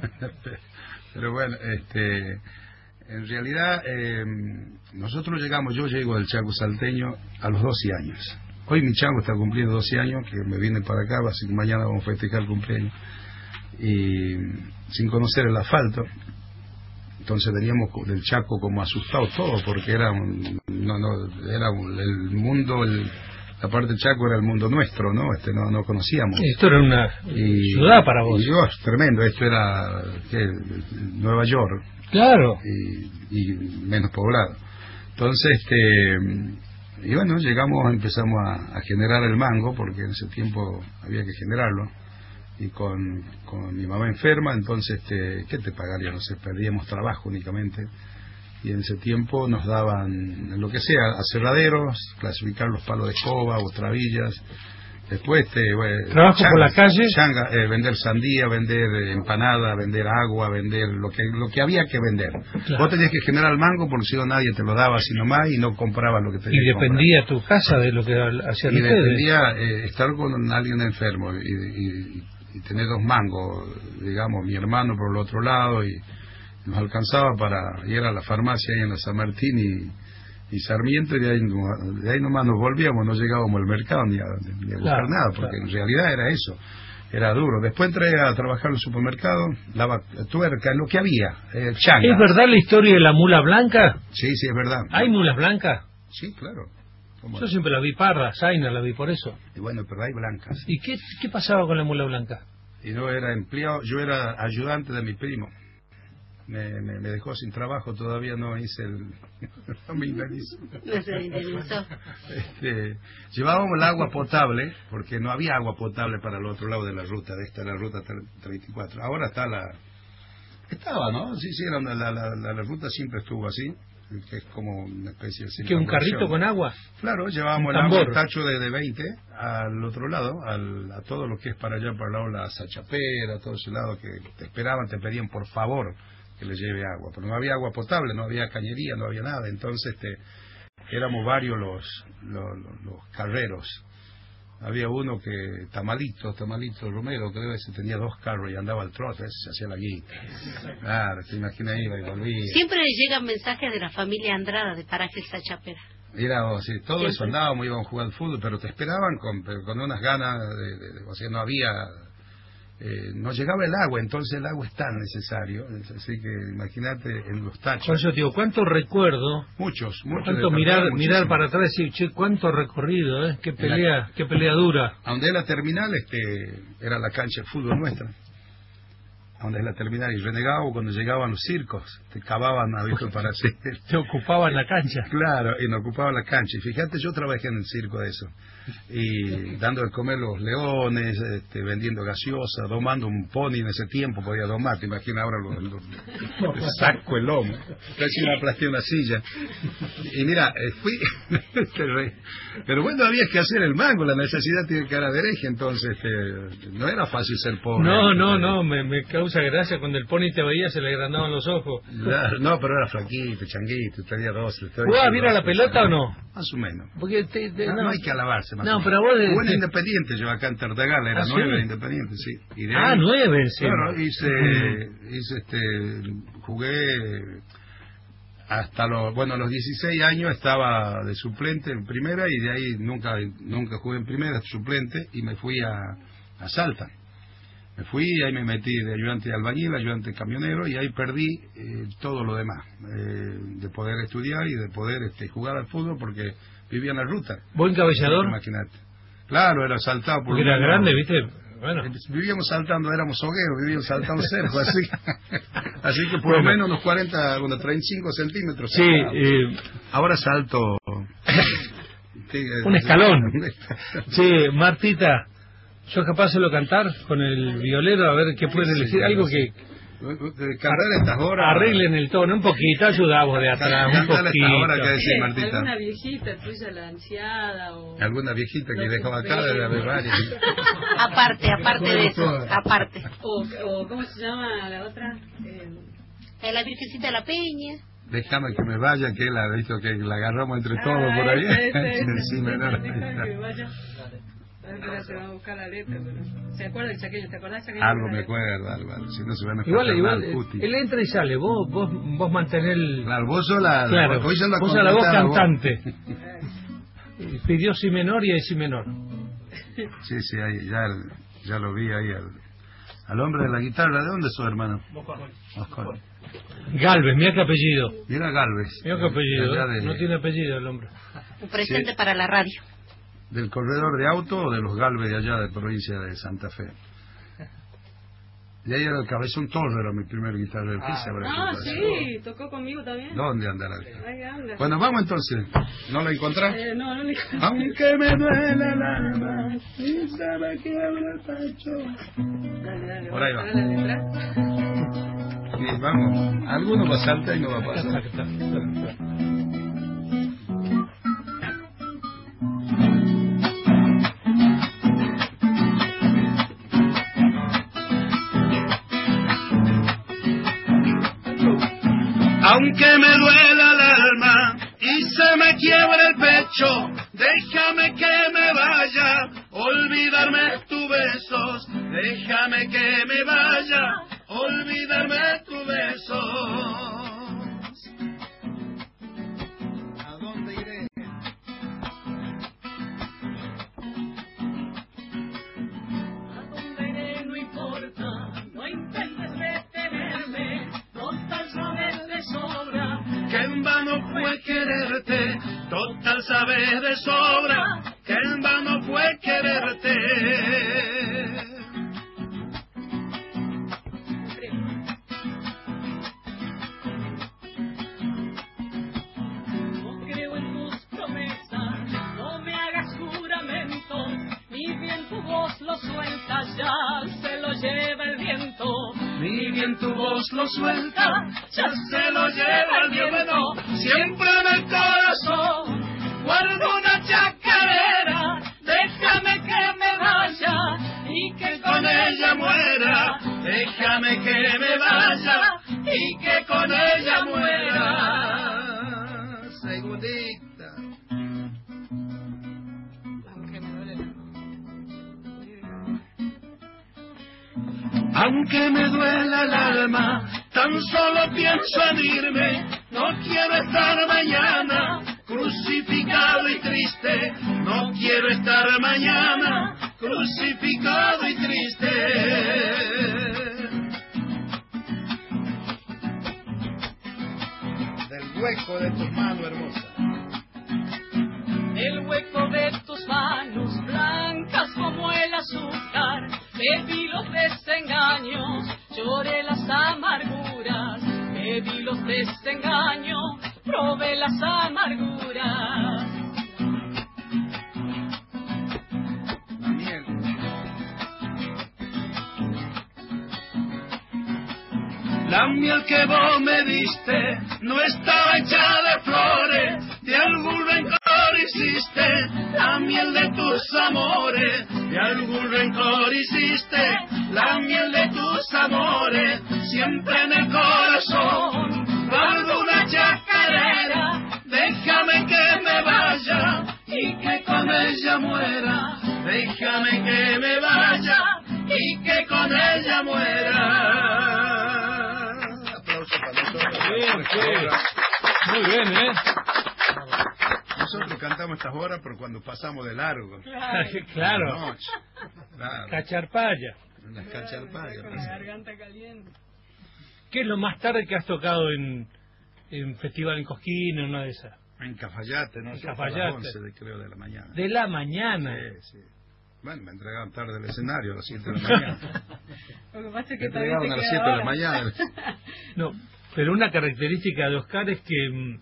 Pero bueno, este, en realidad eh, nosotros llegamos, yo llego del Chaco salteño a los doce años. Hoy mi Chaco está cumpliendo doce años, que me vine para acá, así que mañana vamos a festejar el cumpleaños. Y sin conocer el asfalto, entonces veníamos del Chaco como asustados todos, porque era un, no, no, era un- el mundo, el, la parte del Chaco era el mundo nuestro, ¿no? Este no, no conocíamos. Esto era una Y- ciudad para vos. Y yo, tremendo, esto era ¿qué? Nueva York. Claro. Y, y menos poblado. Entonces, este, y bueno, llegamos, empezamos a, a generar el mango, porque en ese tiempo había que generarlo. Y con, con mi mamá enferma, entonces, este, ¿qué te pagaría? No sé, perdíamos trabajo únicamente. Y en ese tiempo nos daban lo que sea, aserraderos, clasificar los palos de escoba o trabillas. Después, este, bueno, Trabajo por la calle. changa, eh, vender sandía, vender eh, empanada, vender agua, vender lo que lo que había que vender. Claro. Vos tenías que generar el mango porque si no nadie te lo daba así nomás y no comprabas lo que tenías Y que comprar. dependía tu casa de lo que hacían Y ustedes. dependía eh, estar con alguien enfermo y, y, y tener dos mangos, digamos, mi hermano por el otro lado, y nos alcanzaba para ir a la farmacia ahí en la San Martín y, y Sarmiento, y de ahí, no- de ahí nomás nos volvíamos, no llegábamos al mercado ni a, ni a buscar Claro, nada, porque claro. en realidad era eso, era duro. Después entré a trabajar en el supermercado, la tuerca, lo que había, eh, changa. ¿Es verdad la historia de la mula blanca? Sí, sí, es verdad. ¿Hay mulas blancas? Sí, claro. ¿Cómo Yo no? siempre la vi parda, Zaina la vi por eso. Y bueno, pero hay blancas. ¿Y qué, qué pasaba con la mula blanca? Y no era empleado, yo era ayudante de mi primo. Me, me, me dejó sin trabajo, todavía no hice el... no me indemnizó. No se indemnizó. Este, llevábamos el agua potable, porque no había agua potable para el otro lado de la ruta, de esta era la ruta treinta y cuatro. Ahora está la... Estaba, ¿no? Sí, sí, era una- la, la, la, la ruta siempre estuvo así, que es como una especie de... ¿Que un carrito con agua? Claro, llevábamos Un el agua, tambor. el tacho de, de veinte al otro lado, al, a todo lo que es para allá, para el lado de la Sachapera, todo ese lado que te esperaban, te pedían por favor que les lleve agua, pero no había agua potable, no había cañería, no había nada, entonces este, éramos varios los, los, los, los carreros. Había uno que, Tamalito, Tamalito Romero, creo que ese tenía dos carros y andaba al trote, ese se hacía la guita. Claro, te imaginas, iba y volvía. Siempre llegan mensajes de la familia Andrada de Paraje El Sachapera. Mira, o sea, todo Siempre. eso andábamos, íbamos a jugar al fútbol, pero te esperaban con, pero con unas ganas, de, de- de- o sea, no había eh, no llegaba el agua, entonces el agua es tan necesario, así que imagínate en los tachos. Por eso te digo, ¿cuánto recuerdo? Muchos, muchos. ¿Cuánto mirar mirar para atrás y decir, che, cuánto recorrido, eh? Qué pelea, la, qué pelea dura. A donde es la terminal, este, era la cancha de fútbol nuestra. A donde es la terminal, y renegado cuando llegaban los circos, te cavaban, ¿visto? Para hacer... Te ocupaban la cancha. Claro, y me ocupaban la cancha. Y fíjate, yo trabajé en el circo de eso. Y dando de comer los leones, este, vendiendo gaseosa, domando un pony en ese tiempo, podía domar, te imaginas ahora los, los, el saco, el lomo, casi me aplasté una silla. Y mira, eh, fui, pero bueno, había que hacer el mango, la necesidad tiene cara de hereje, entonces este, no era fácil ser pobre. No, no, no, me, me causa gracia, cuando el pony te veía se le agrandaban los ojos. Claro, no, pero era flaquito, changuito, tenía doce. ¿Jugabas bien a la pelota o no? Más o menos. Porque te, te, no, no. no hay que alabarse. Más no, pero vos... De, Jugué en Independiente, yo acá en Tartagal, era ¿Ah, nueve sí? Independiente, sí. Y de ah, ahí, nueve, sí. Claro, hice, hice este, jugué hasta los, bueno, a los dieciséis años estaba de suplente en primera y de ahí nunca, nunca jugué en primera, suplente, y me fui a, a Salta. Me fui y ahí me metí de ayudante de albañil, ayudante camionero, y ahí perdí eh, todo lo demás, eh, de poder estudiar y de poder este, jugar al fútbol porque vivía en la ruta. ¿Buen cabellador? Imagínate. Claro, era saltado por... Porque era una... grande, ¿viste? Bueno. Vivíamos saltando, éramos hogueros, vivíamos saltando cerco, así, así que por bueno. lo menos unos cuarenta, unos treinta y cinco centímetros. Sí, eh... ahora salto... un escalón. Sí, Martita, yo capaz solo cantar con el violero, a ver qué pueden elegir, sí, algo que... Cantar estas horas. Arreglen el tono un poquito, ayudamos de atrás un poquito. Estas horas que decís, Martita. ¿Alguna viejita tuya, la ansiada o...? ¿Alguna viejita que dejaba acá? Debe haber varias. Aparte, aparte de eso, aparte. O, o ¿cómo se llama la otra? Eh, la Virgencita de la Peña. Déjame que me vaya, que la visto que la agarramos entre todos ah, por ahí. Ese, ese, sí, menor. Déjame que me vaya. Se va a buscar la letra, pero... ¿Se acuerda del chaqueño? ¿Te acordás del chaqueño? Algo me acuerdo, algo. Si no se van a igual, igual, él entra y sale. Vos vos, vos mantenés el... Claro, vos sos la... Claro, vos sos la, vos sos la voz cantante. Pidió si menor y hay si menor. Sí, sí, ahí, ya, ya lo vi ahí al, al hombre de la guitarra. ¿De dónde sos, hermano? Moscón. Galvez, mira qué apellido. Mira Galvez. Mira qué apellido, de... no tiene apellido el hombre. Un presente sí. Para la radio. ¿Del corredor de auto o de los Galvez de allá de provincia de Santa Fe? Y ahí era el Cabezón Torre, era mi primer guitarra. Ah, ah sí, tocó conmigo también. ¿Dónde anda la guitarra? Ahí anda. Bueno, vamos entonces. ¿No la encontrás? Eh, no, no la encontré. Aunque me duele el alma y se me quiebra el pecho. Dale, dale. Por ahí va. La letra. Sí, vamos. Alguno va a saltar y no va a pasar. Aunque me duela el alma y se me quiebra el pecho, déjame que me vaya, olvidarme tus besos, déjame que me vaya, olvidarme tus besos. ¿A dónde iré? ¿A dónde iré? No importa, no intentes detenerme. Total sabes de sobra que en vano fue quererte, total sabes de sobra que en vano fue quererte. No creo en tus promesas, no me hagas juramentos, ni bien tu voz lo suelta, ya se lo lleva el viento. Ni bien tu voz lo suelta, ya se lo lleva el viento. Siempre en el corazón guardo una chacarera, déjame que me vaya y que con ella muera. Déjame que me vaya y que con ella muera. Segundita. Aunque me duela el alma, tan solo pienso en irme. No quiero estar mañana crucificado y triste. No quiero estar mañana crucificado y triste. Del hueco de tus manos hermosas. El hueco de tus manos blancas como el azúcar, bebí los desengaños, lloré las amarguras, bebí los desengaños, probé las amarguras. La miel que vos me diste no estaba hecha de flores, de algún rencor hiciste, la miel de tus amores, de algún rencor hiciste, la miel de tus amores, siempre en el corazón, guardo una chacarera, déjame que me vaya y que con ella muera, déjame que me vaya y que con ella muera. Bien, sí. Muy bien, ¿eh? Nosotros cantamos estas horas, pero cuando pasamos de largo. Claro. Claro. La noche. Claro. Cacharpaya. Las cacharpayas. Con la garganta caliente. ¿Qué es lo más tarde que has tocado en, en Festival en Cosquín, en una de esas? En Cafayate, ¿no? En Hasta Cafayate. las once, de, creo, de la mañana. De la mañana. Sí, sí. Bueno, me entregaron tarde el escenario, a las siete de la mañana. Lo que pasa es Me que también entregaron te a las queda siete de la ahora. mañana. No, pero una característica de Oscar es que mm,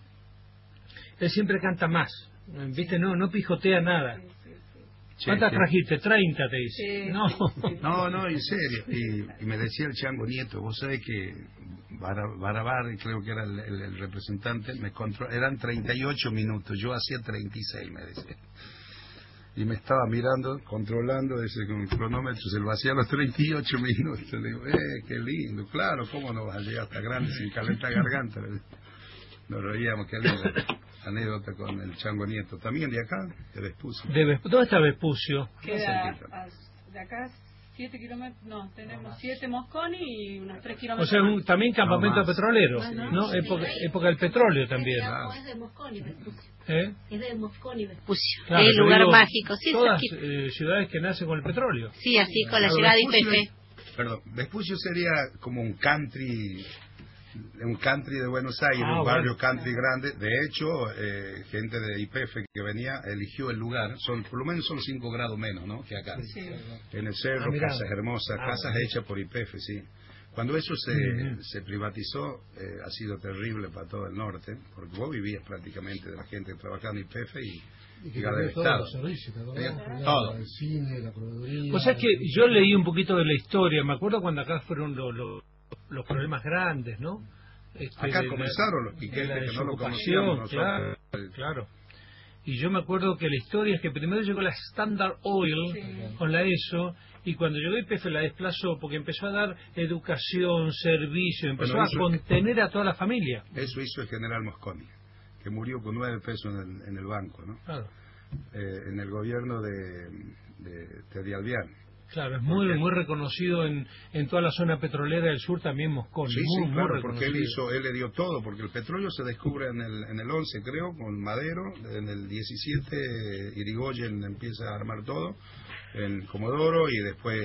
él siempre canta más. ¿Viste? No, no pijotea nada. Sí, ¿Cuántas sí. trajiste? treinta, te dice. Sí. No. No, no, en serio. Y, y me decía el Chango Nieto, vos sabés que Bara- Barabar, creo que era el, el- el representante, me contro- eran treinta y ocho minutos, yo hacía treinta y seis, me decía. Y me estaba mirando, controlando ese con el cronómetro, se lo hacía a los treinta y ocho minutos. Le digo, eh, qué lindo, claro, ¿cómo no vas a llegar hasta grande sin calentar garganta? Le digo. Nos reíamos, qué linda anécdota con el Chango Nieto. También de acá, de Vespucio. De Vesp- ¿Dónde está Vespucio? Queda a- de acá siete kilómetros, no, tenemos siete Mosconi y unos tres O kilómetros. sea, un- también campamento No más. petrolero, No, no, ¿no? sí, Época, sí. época del petróleo también. No, es de Mosconi, Vespucio. ¿Eh? Es de Mosconi, Vespucio. Claro, el pero lugar digo, mágico. Sí, todas cerquita. eh, ciudades que nacen con el petróleo. Sí, así con la Claro, llegada de Vespucio I P F. es- Perdón, Vespucio sería como un country, un country de Buenos Aires, Ah, un barrio bueno. country grande. De hecho, eh, gente de I P F que venía eligió el lugar. Son por lo menos son cinco grados menos, ¿no? Que acá. Sí. En el cerro, Ah, mirá. casas hermosas, Ah, casas bueno. hechas por I P F, sí. Cuando eso se, Ujú. se privatizó, eh, ha sido terrible para todo el norte, porque vos vivías prácticamente de la gente que trabajaba en I P F y, Y y que la tenés del todos Estado. los servicios, ¿te acordás? Eh, todo. El cine, la proveeduría. O sea que yo leí un poquito de la historia, me acuerdo cuando acá fueron lo- lo- los problemas grandes, ¿no? Este, Acá de la- comenzaron los de piquetes la que no lo desocupación, conocíamos nosotros. claro, claro. Y yo me acuerdo que la historia es que primero llegó la Standard Oil Sí. con la E S O, y cuando llegó I P F la desplazó porque empezó a dar educación, servicio, empezó Bueno, a eso- contener a toda la familia. Eso hizo el general Mosconi, que murió con nueve pesos en el, en el banco, ¿no? Claro, Eh, en el gobierno de, de Teddy Alvear. claro, es muy Porque- muy reconocido en, en toda la zona petrolera del sur también Mosconi, Sí, muy, sí, muy claro, porque él reconocido. hizo, él le dio todo, porque el petróleo se descubre en el, en el once, creo, con Madero, en el diecisiete eh, Irigoyen empieza a armar todo, en Comodoro y después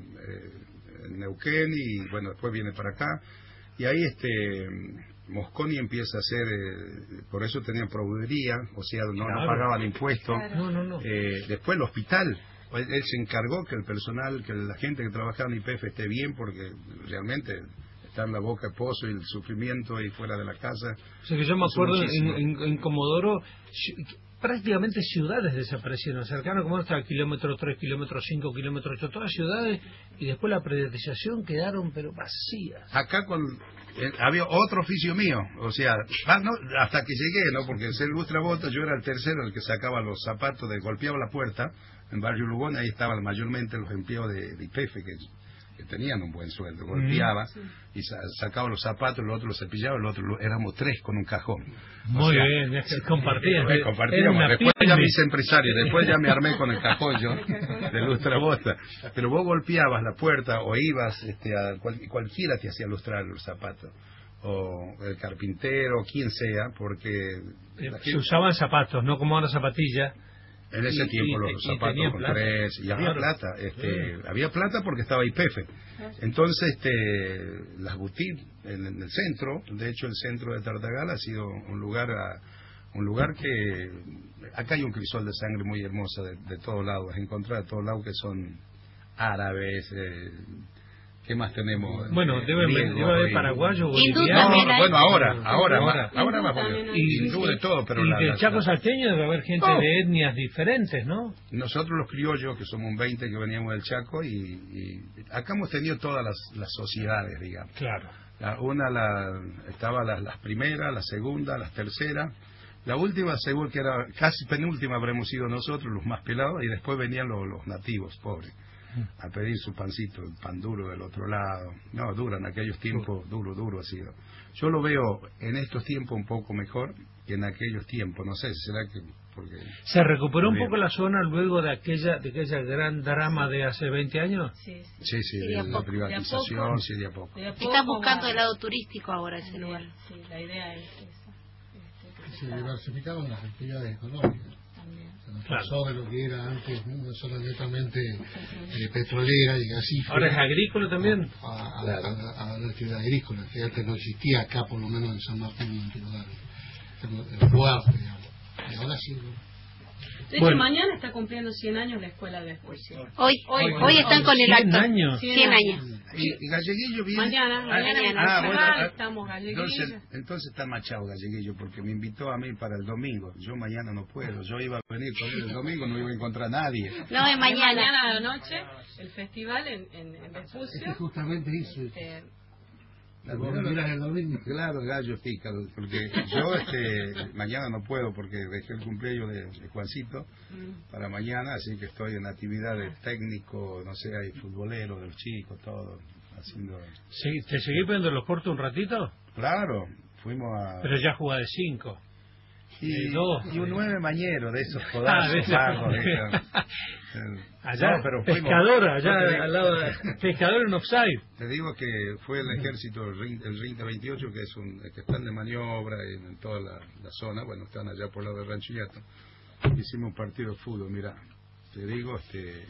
eh, en Neuquén y bueno, después viene para acá, y ahí este Mosconi empieza a hacer, eh, por eso tenían proveeduría, o sea, no, Claro. no pagaban impuestos. No, no, no. Eh, después el hospital, él, él se encargó que el personal, que la gente que trabajaba en I P F esté bien, porque realmente está en la boca de pozo y el sufrimiento y fuera de la casa. O sea que yo me Hizo acuerdo en, muchísimo. en, en Comodoro, ci- prácticamente ciudades desaparecieron. Cercano como hasta el kilómetro tres, kilómetro cinco, kilómetro ocho, todas ciudades, y después la privatización quedaron pero vacías. Acá con eh, había otro oficio mío, o sea, ah, no, hasta que llegué, ¿no? Porque en ser Lustrabota yo era el tercero, el que sacaba los zapatos, de golpeaba la puerta, en Barrio Lugón, ahí estaban mayormente los empleados de, de I P F, que, que tenían un buen sueldo, golpeaba, y sa- sacaba los zapatos, el otro los cepillaba, el otro, lo- éramos tres con un cajón. O Muy sea, bien, es que compartían. eh, Era compartíamos. una Después pyme. ya me hice empresario, después ya me armé con el cajón yo, de Lustrabota. Pero vos golpeabas la puerta o ibas, este, a cual- cualquiera te hacía lustrar los zapatos, o el carpintero, quien sea, porque Eh, la Se gente- usaban zapatos, no como ahora zapatillas. En ese y, tiempo y, los y zapatos tenía con plata. tres, y había Claro. plata, este, Sí. había plata porque estaba I P F. Entonces, este, las boutiques en, en el centro, de hecho el centro de Tartagal ha sido un lugar, a, un lugar que, acá hay un crisol de sangre muy hermosa de, de todos lados, vas a encontrar de todos lados que son árabes, eh, ¿qué más tenemos? Bueno, Eh, debe, griegos, debe haber y- paraguayos, Hindú bolivianos. también No, hay. bueno, ahora, ahora, Ahora. más, ahora más, porque Y- hindú de todo, pero y la- del la- Chaco la- salteño debe haber gente Oh. de etnias diferentes, ¿no? Nosotros los criollos, que somos veinte que veníamos del Chaco, y, y acá hemos tenido todas las, las sociedades, digamos. Claro. La, una, la, estaba las, las primeras, la segunda, las terceras. La última, seguro que era casi penúltima, habremos sido nosotros, los más pelados, y después venían los, los nativos, pobres, a pedir su pancito, el pan duro del otro lado. No, duro, en aquellos tiempos, duro, duro ha sido. Yo lo veo en estos tiempos un poco mejor que en aquellos tiempos, no sé, será que... porque ¿Se recuperó un Bien. poco la zona luego de aquella de aquella gran drama de hace veinte años? Sí, sí. Sí, sí, Sí, de, de a de poco, de a privatización, poco. sí, de a poco. De a Están poco buscando va- el lado turístico ahora ese También, lugar. sí, la idea es esa. Este, que Se se está- diversificaron las actividades económicas. también. Se nos Claro. pasó de lo que era antes una zona netamente eh, petrolera y gasífera. Ahora es agrícola también. A, a, a- a la actividad agrícola, que antes no existía acá, por lo menos en San Martín y en Pilar, el fuerte, digamos. Y ahora sí. ¿no? De hecho, Bueno. mañana está cumpliendo cien años la escuela de excursión. Hoy, hoy, hoy están con el cien acto. años. cien años. ¿Y, y Galleguillo viene? Mañana, Ah, mañana en ah, el bueno, Nacional, ah, estamos Galleguillo. entonces, entonces está machado Galleguillo, porque me invitó a mí para el domingo. Yo mañana no puedo. Yo iba a venir con él el domingo, no iba a encontrar a nadie. No, es mañana. Mañana a la noche, el festival en, en, en Es que Vespucio. justamente hizo. Este, Vos lo mirás el domingo. Claro, gallo pica, porque yo este, mañana no puedo porque dejé el cumpleaños de, de Juancito mm, para mañana, así que estoy en actividades técnico, no sé, hay futboleros de los chicos, todo, haciendo... Sí, ¿te seguí poniendo los cortos un ratito? Claro, fuimos a... Pero ya jugá de cinco. Y, de dos. y un nueve mañero de esos Ah, codazos de esos. largos, ¿viste? Allá, No, pero fuimos- pescadora, allá no, te digo- al lado de... Pescador en offside. Te digo que fue el ejército, el RIN- el RINTA veintiocho, que es un, que están de maniobra en, en toda la, la zona, bueno, están allá por el lado de Rancho Yato. Hicimos un partido de fútbol, mira, te digo, este,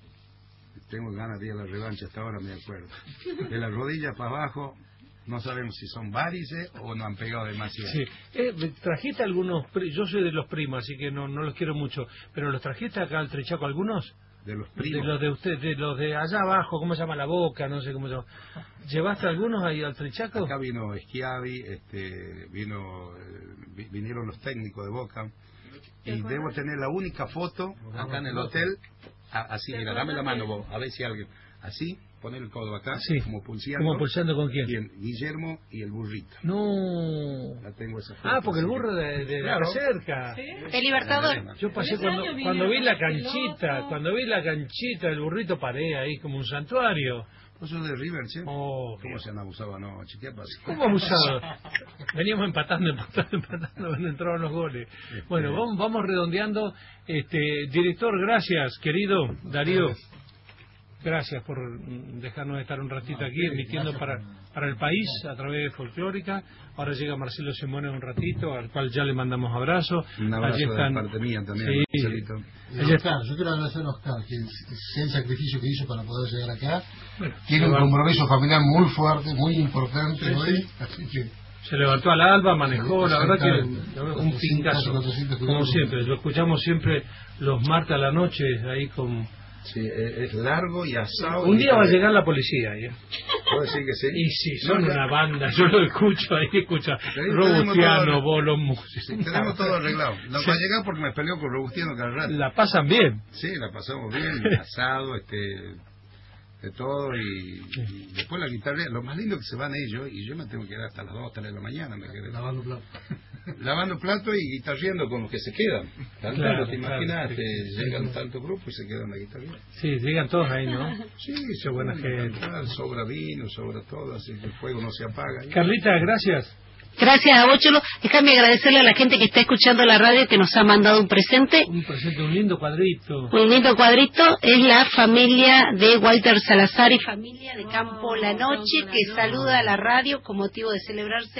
tengo ganas de ir a la revancha, hasta ahora me acuerdo. De las rodillas para abajo, no sabemos si son varices o no han pegado demasiado. Sí. Eh, ¿Trajiste algunos? pri- Yo soy de los primos, así que no, no los quiero mucho. ¿Pero los trajiste acá al Trechaco algunos? De los De primos. los de usted, de los de allá abajo, ¿cómo se llama la boca? No sé cómo se llama. ¿Llevaste algunos ahí al Trechaco? Acá vino Schiavi, este, vino, eh, vi- vinieron los técnicos de Boca, y debo tener la única foto acá en el hotel, a- así, mira, dame la mano vos, a ver si alguien, así, poner el codo acá, Sí. como pulseando. ¿Cómo pulsando con quién? Bien, Guillermo y el burrito. No. La tengo esa foto. Ah, porque el así burro que- de, de Claro. la cerca. El Libertador. Yo pasé Ese cuando, año cuando vi vinieron la los canchita, pilotos. cuando vi la canchita del burrito paré ahí como un santuario. ¿Vos sos de River, che? Oh, ¿Cómo se han abusado anoche? ¿Qué pasa? ¿Cómo abusado? Veníamos empatando, empatando, empatando, cuando entraban los goles. Bueno, vamos, vamos redondeando. Este, director, gracias, querido Darío. Gracias por mm, dejarnos estar un ratito aquí emitiendo para, para el país a través de Folclórica. Ahora llega Marcelo Simone un ratito, al cual ya le mandamos abrazo. Un abrazo Allí están. de parte mía también, Sí. Marcelito. Y Allí Oscar, yo quiero agradecer a Oscar, que sea el sacrificio que hizo para poder llegar acá. Bueno, Tiene un se compromiso familiar muy fuerte, muy importante Sí, hoy, sí. así que Se levantó al alba, manejó, la verdad que Exactamente. un pingazo, cuatrocientos como kilómetros. siempre. Lo escuchamos siempre los martes a la noche ahí con... Sí, es, es largo y asado. Un y- día va a llegar la policía. ¿eh? ¿Puedo decir que sí? Y sí, son No, ya- una banda, yo lo escucho ahí, escucha Tenemos Robustiano, todo- Bolo, Sí, tenemos todo arreglado. No Sí. va a llegar porque me peleó con Robustiano cada rato. La pasan bien. Sí, la pasamos bien, asado, este, de todo, y, y después la guitarra. Lo más lindo es que se van ellos, y yo me tengo que quedar hasta las dos, tres de la mañana, me quedé lavando plato. lavando plato y guitarreando con los que se quedan. Tanto, Claro, te claro, imaginas, sí. te llegan tanto grupo y se quedan la guitarra. Sí, llegan todos ahí, ¿no? Sí, Qué buena gente. cantar, sobra vino, sobra todo, así que el fuego no se apaga. Carlita, gracias. Gracias a vos, Cholo. Déjame agradecerle a la gente que está escuchando la radio que nos ha mandado un presente. Un presente, un lindo cuadrito. Un lindo cuadrito. Es la familia de Walter Salazar y familia de Campo La Noche, que saluda a la radio con motivo de celebrarse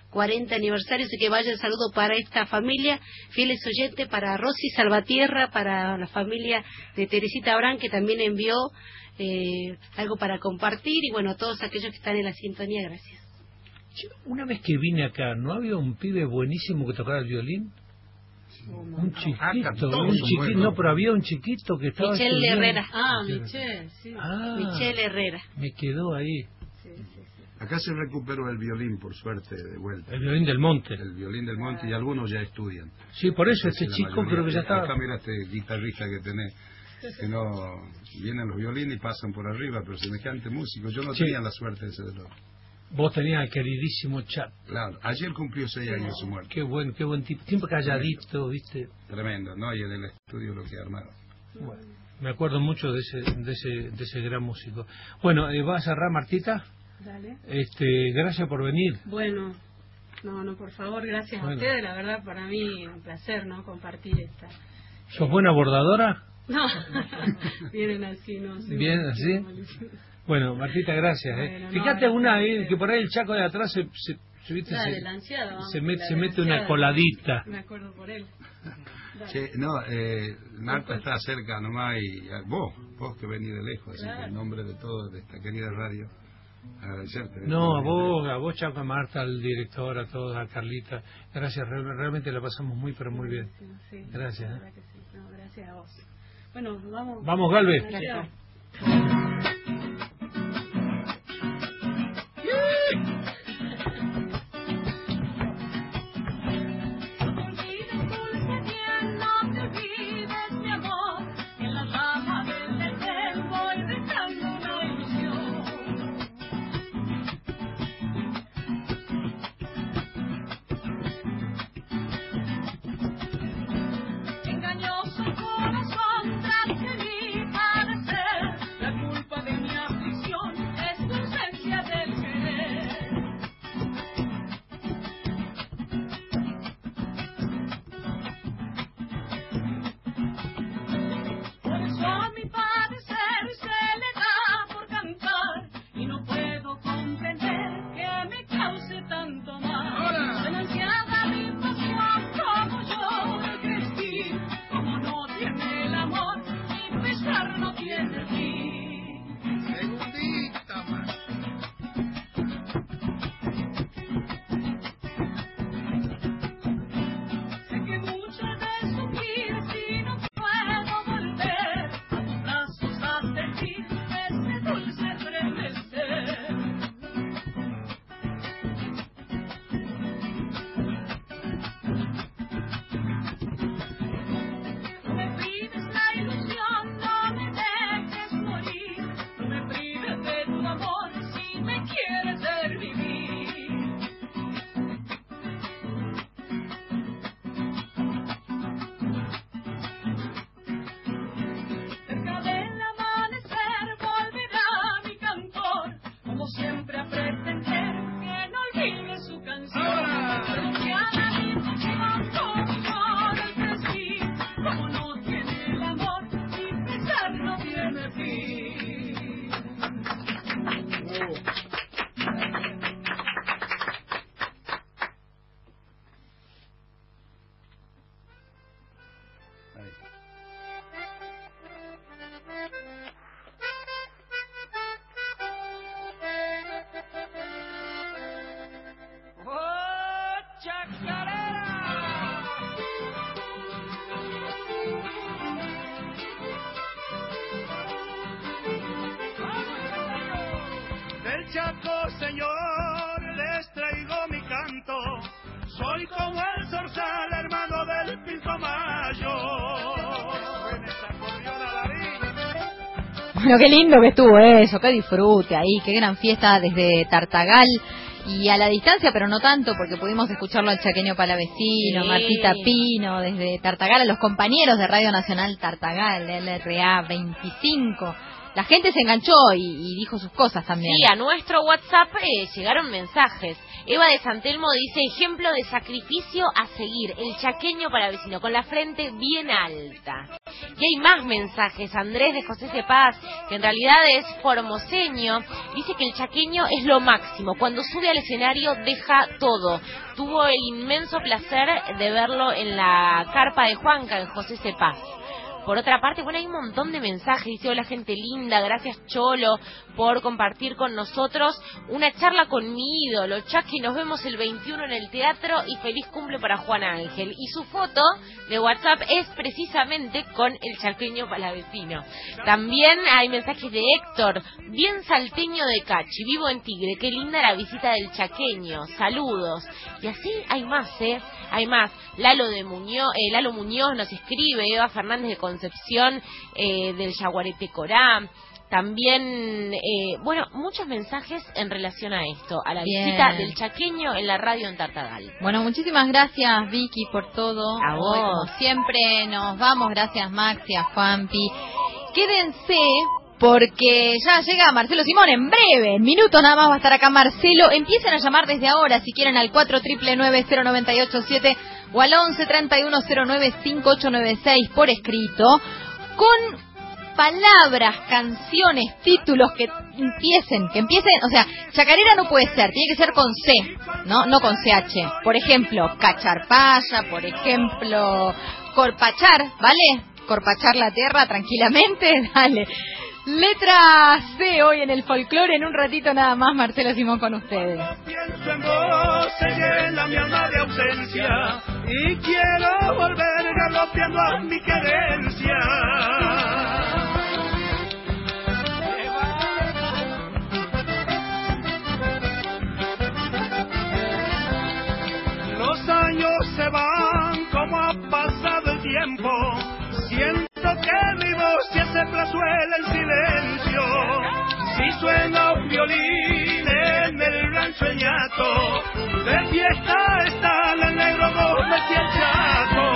cuarenta aniversario, así que vaya el saludo para esta familia, fieles oyentes, para Rosy Salvatierra, para la familia de Teresita Abrán, que también envió eh, algo para compartir, y bueno, a todos aquellos que están en la sintonía, gracias. Una vez que vine acá, ¿no había un pibe buenísimo que tocara el violín? Un chiquito, ah, un chiquito, no, pero había un chiquito que estaba Michelle estudiando. Herrera. Ah, Michelle, sí. Ah, Michelle Herrera. Me quedó ahí. Sí, sí, sí. Acá se recuperó el violín, por suerte, de vuelta. El violín del monte. El violín del monte, y algunos ya estudian. Sí, por eso Entonces, este chico mayoría, creo que ya estaba... Acá mira este guitarrista que tenés, que no... Vienen los violines y pasan por arriba, pero semejante músico. Yo no Sí. tenía la suerte de serlo. Vos tenías al queridísimo Chat. Claro, ayer cumplió seis años su muerte. Qué buen, qué buen tipo. Siempre calladito, ¿viste? Tremendo, ¿no? Y en el estudio lo que armaron. Bueno, me acuerdo mucho de ese, de ese, de ese gran músico. Bueno, eh, ¿vas a cerrar, Martita? Dale. Este, gracias por venir. Bueno, no, no, por favor, gracias Bueno. a ustedes. La verdad, para mí un placer, ¿no? Compartir esta. ¿Sos buena bordadora? No, vienen así, ¿no? Sí, Bien, así. Bueno, Martita, gracias. ¿eh? Bueno, Fíjate no, una no, ahí, no. que por ahí el chaco de atrás se, se, se, ¿viste? Dale, se, la ansiada, vamos, se, met- la se mete ansiada. una coladita. Me acuerdo por él. Dale. Che, no, eh, Marta está cerca nomás y ah, vos, vos que venís de lejos, así Claro. que en nombre de todos, de esta querida radio, agradecerte. No, a vos, a vos, Chaco, a Marta, al director, a todos, a Carlita. Gracias, real- realmente la pasamos muy, pero muy bien. Sí, sí, Gracias. la ¿eh? verdad que sí. No, gracias a vos. Bueno, vamos. Vamos, Galvez. Gracias. Engañoso corazón tras de mi padecer, la culpa de mi aflicción es tu ausencia del querer. Por eso a mi padecer se le da por cantar, y no puedo comprender que me cause tanto mal. Denunciada mi pasión como yo crecí, como no tiene el amor, mi pesar no tiene fin. Segundita más. Sé que mucho de sufrir si no puedo volver a tus brazos a sentir este dulce estremecer. No me prives la ilusión, no me dejes morir, no me prives de tu amor si me quieres ver vivir. Cerca del amanecer volverá mi cantor, como siempre a pretender que no olvide su canción. Pronunciada mi pasión como yo del crecí, como no tiene el amor, mi pesar no tiene fin. ¡Oh, chacarera! Del Chaco, señor, les traigo mi canto. Soy como el zorzal, hermano del Pilcomayo. En esa corriona Darín. Bueno, qué lindo que estuvo eso, qué disfrute ahí, qué gran fiesta desde Tartagal y a la distancia, pero no tanto, porque pudimos escucharlo al chaqueño Palavecino, Sí. Martita Pino, desde Tartagal, a los compañeros de Radio Nacional Tartagal, L R A veinticinco, la gente se enganchó y, y dijo sus cosas también. Sí, a nuestro WhatsApp eh, llegaron mensajes. Eva de Santelmo dice, ejemplo de sacrificio a seguir, el chaqueño para vecino, con la frente bien alta. Y hay más mensajes. Andrés de José Cepaz, que en realidad es formoseño, dice que el chaqueño es lo máximo. Cuando sube al escenario deja todo. Tuvo el inmenso placer de verlo en la carpa de Juanca, en José Cepaz. Por otra parte, bueno, hay un montón de mensajes. Dice, hola gente linda, gracias Cholo por compartir con nosotros una charla con mi ídolo, Chucky, nos vemos el veintiuno en el teatro y feliz cumple para Juan Ángel. Y su foto de WhatsApp es precisamente con el chaqueño palavecino. También hay mensajes de Héctor, bien salteño de Cachi, vivo en Tigre, qué linda la visita del chaqueño, saludos. Y así hay más, ¿eh? Hay más. Lalo de Muñoz, eh, Lalo Muñoz nos escribe, Eva Fernández de Concepción, eh, del Yaguarete Corá. También, eh, bueno, muchos mensajes en relación a esto, a la Bien. visita del chaqueño en la radio en Tartagal. Bueno, muchísimas gracias Vicky por todo. A vos. Hoy, como siempre, nos vamos. Gracias Maxi, a Juanpi. Quédense porque ya llega Marcelo Simón en breve. En minutos nada más va a estar acá Marcelo. Empiecen a llamar desde ahora si quieren al cuatro nueve nueve cero nueve ocho siete o al once treinta y uno cero nueve cinco ocho nueve seis por escrito con palabras, canciones, títulos que empiecen, que empiecen, o sea, chacarera no puede ser, tiene que ser con C, no, no con C H. Por ejemplo, cacharpaya, por ejemplo, corpachar, ¿vale? Corpachar la tierra tranquilamente, dale. Letra C hoy en el folclore, en un ratito nada más Marcelo Simón con ustedes. Pienso en vos, se llena mi alma de ausencia y quiero volver galopeando a mi querencia. Los años se van como ha pasado el tiempo. Siento que mi voz se hace plazuela en silencio. Si suena un violín en el rancho El Ñato, de fiesta están el negro Gómez y el Chaco.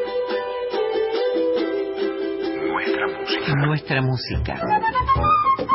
Nuestra música. Nuestra música.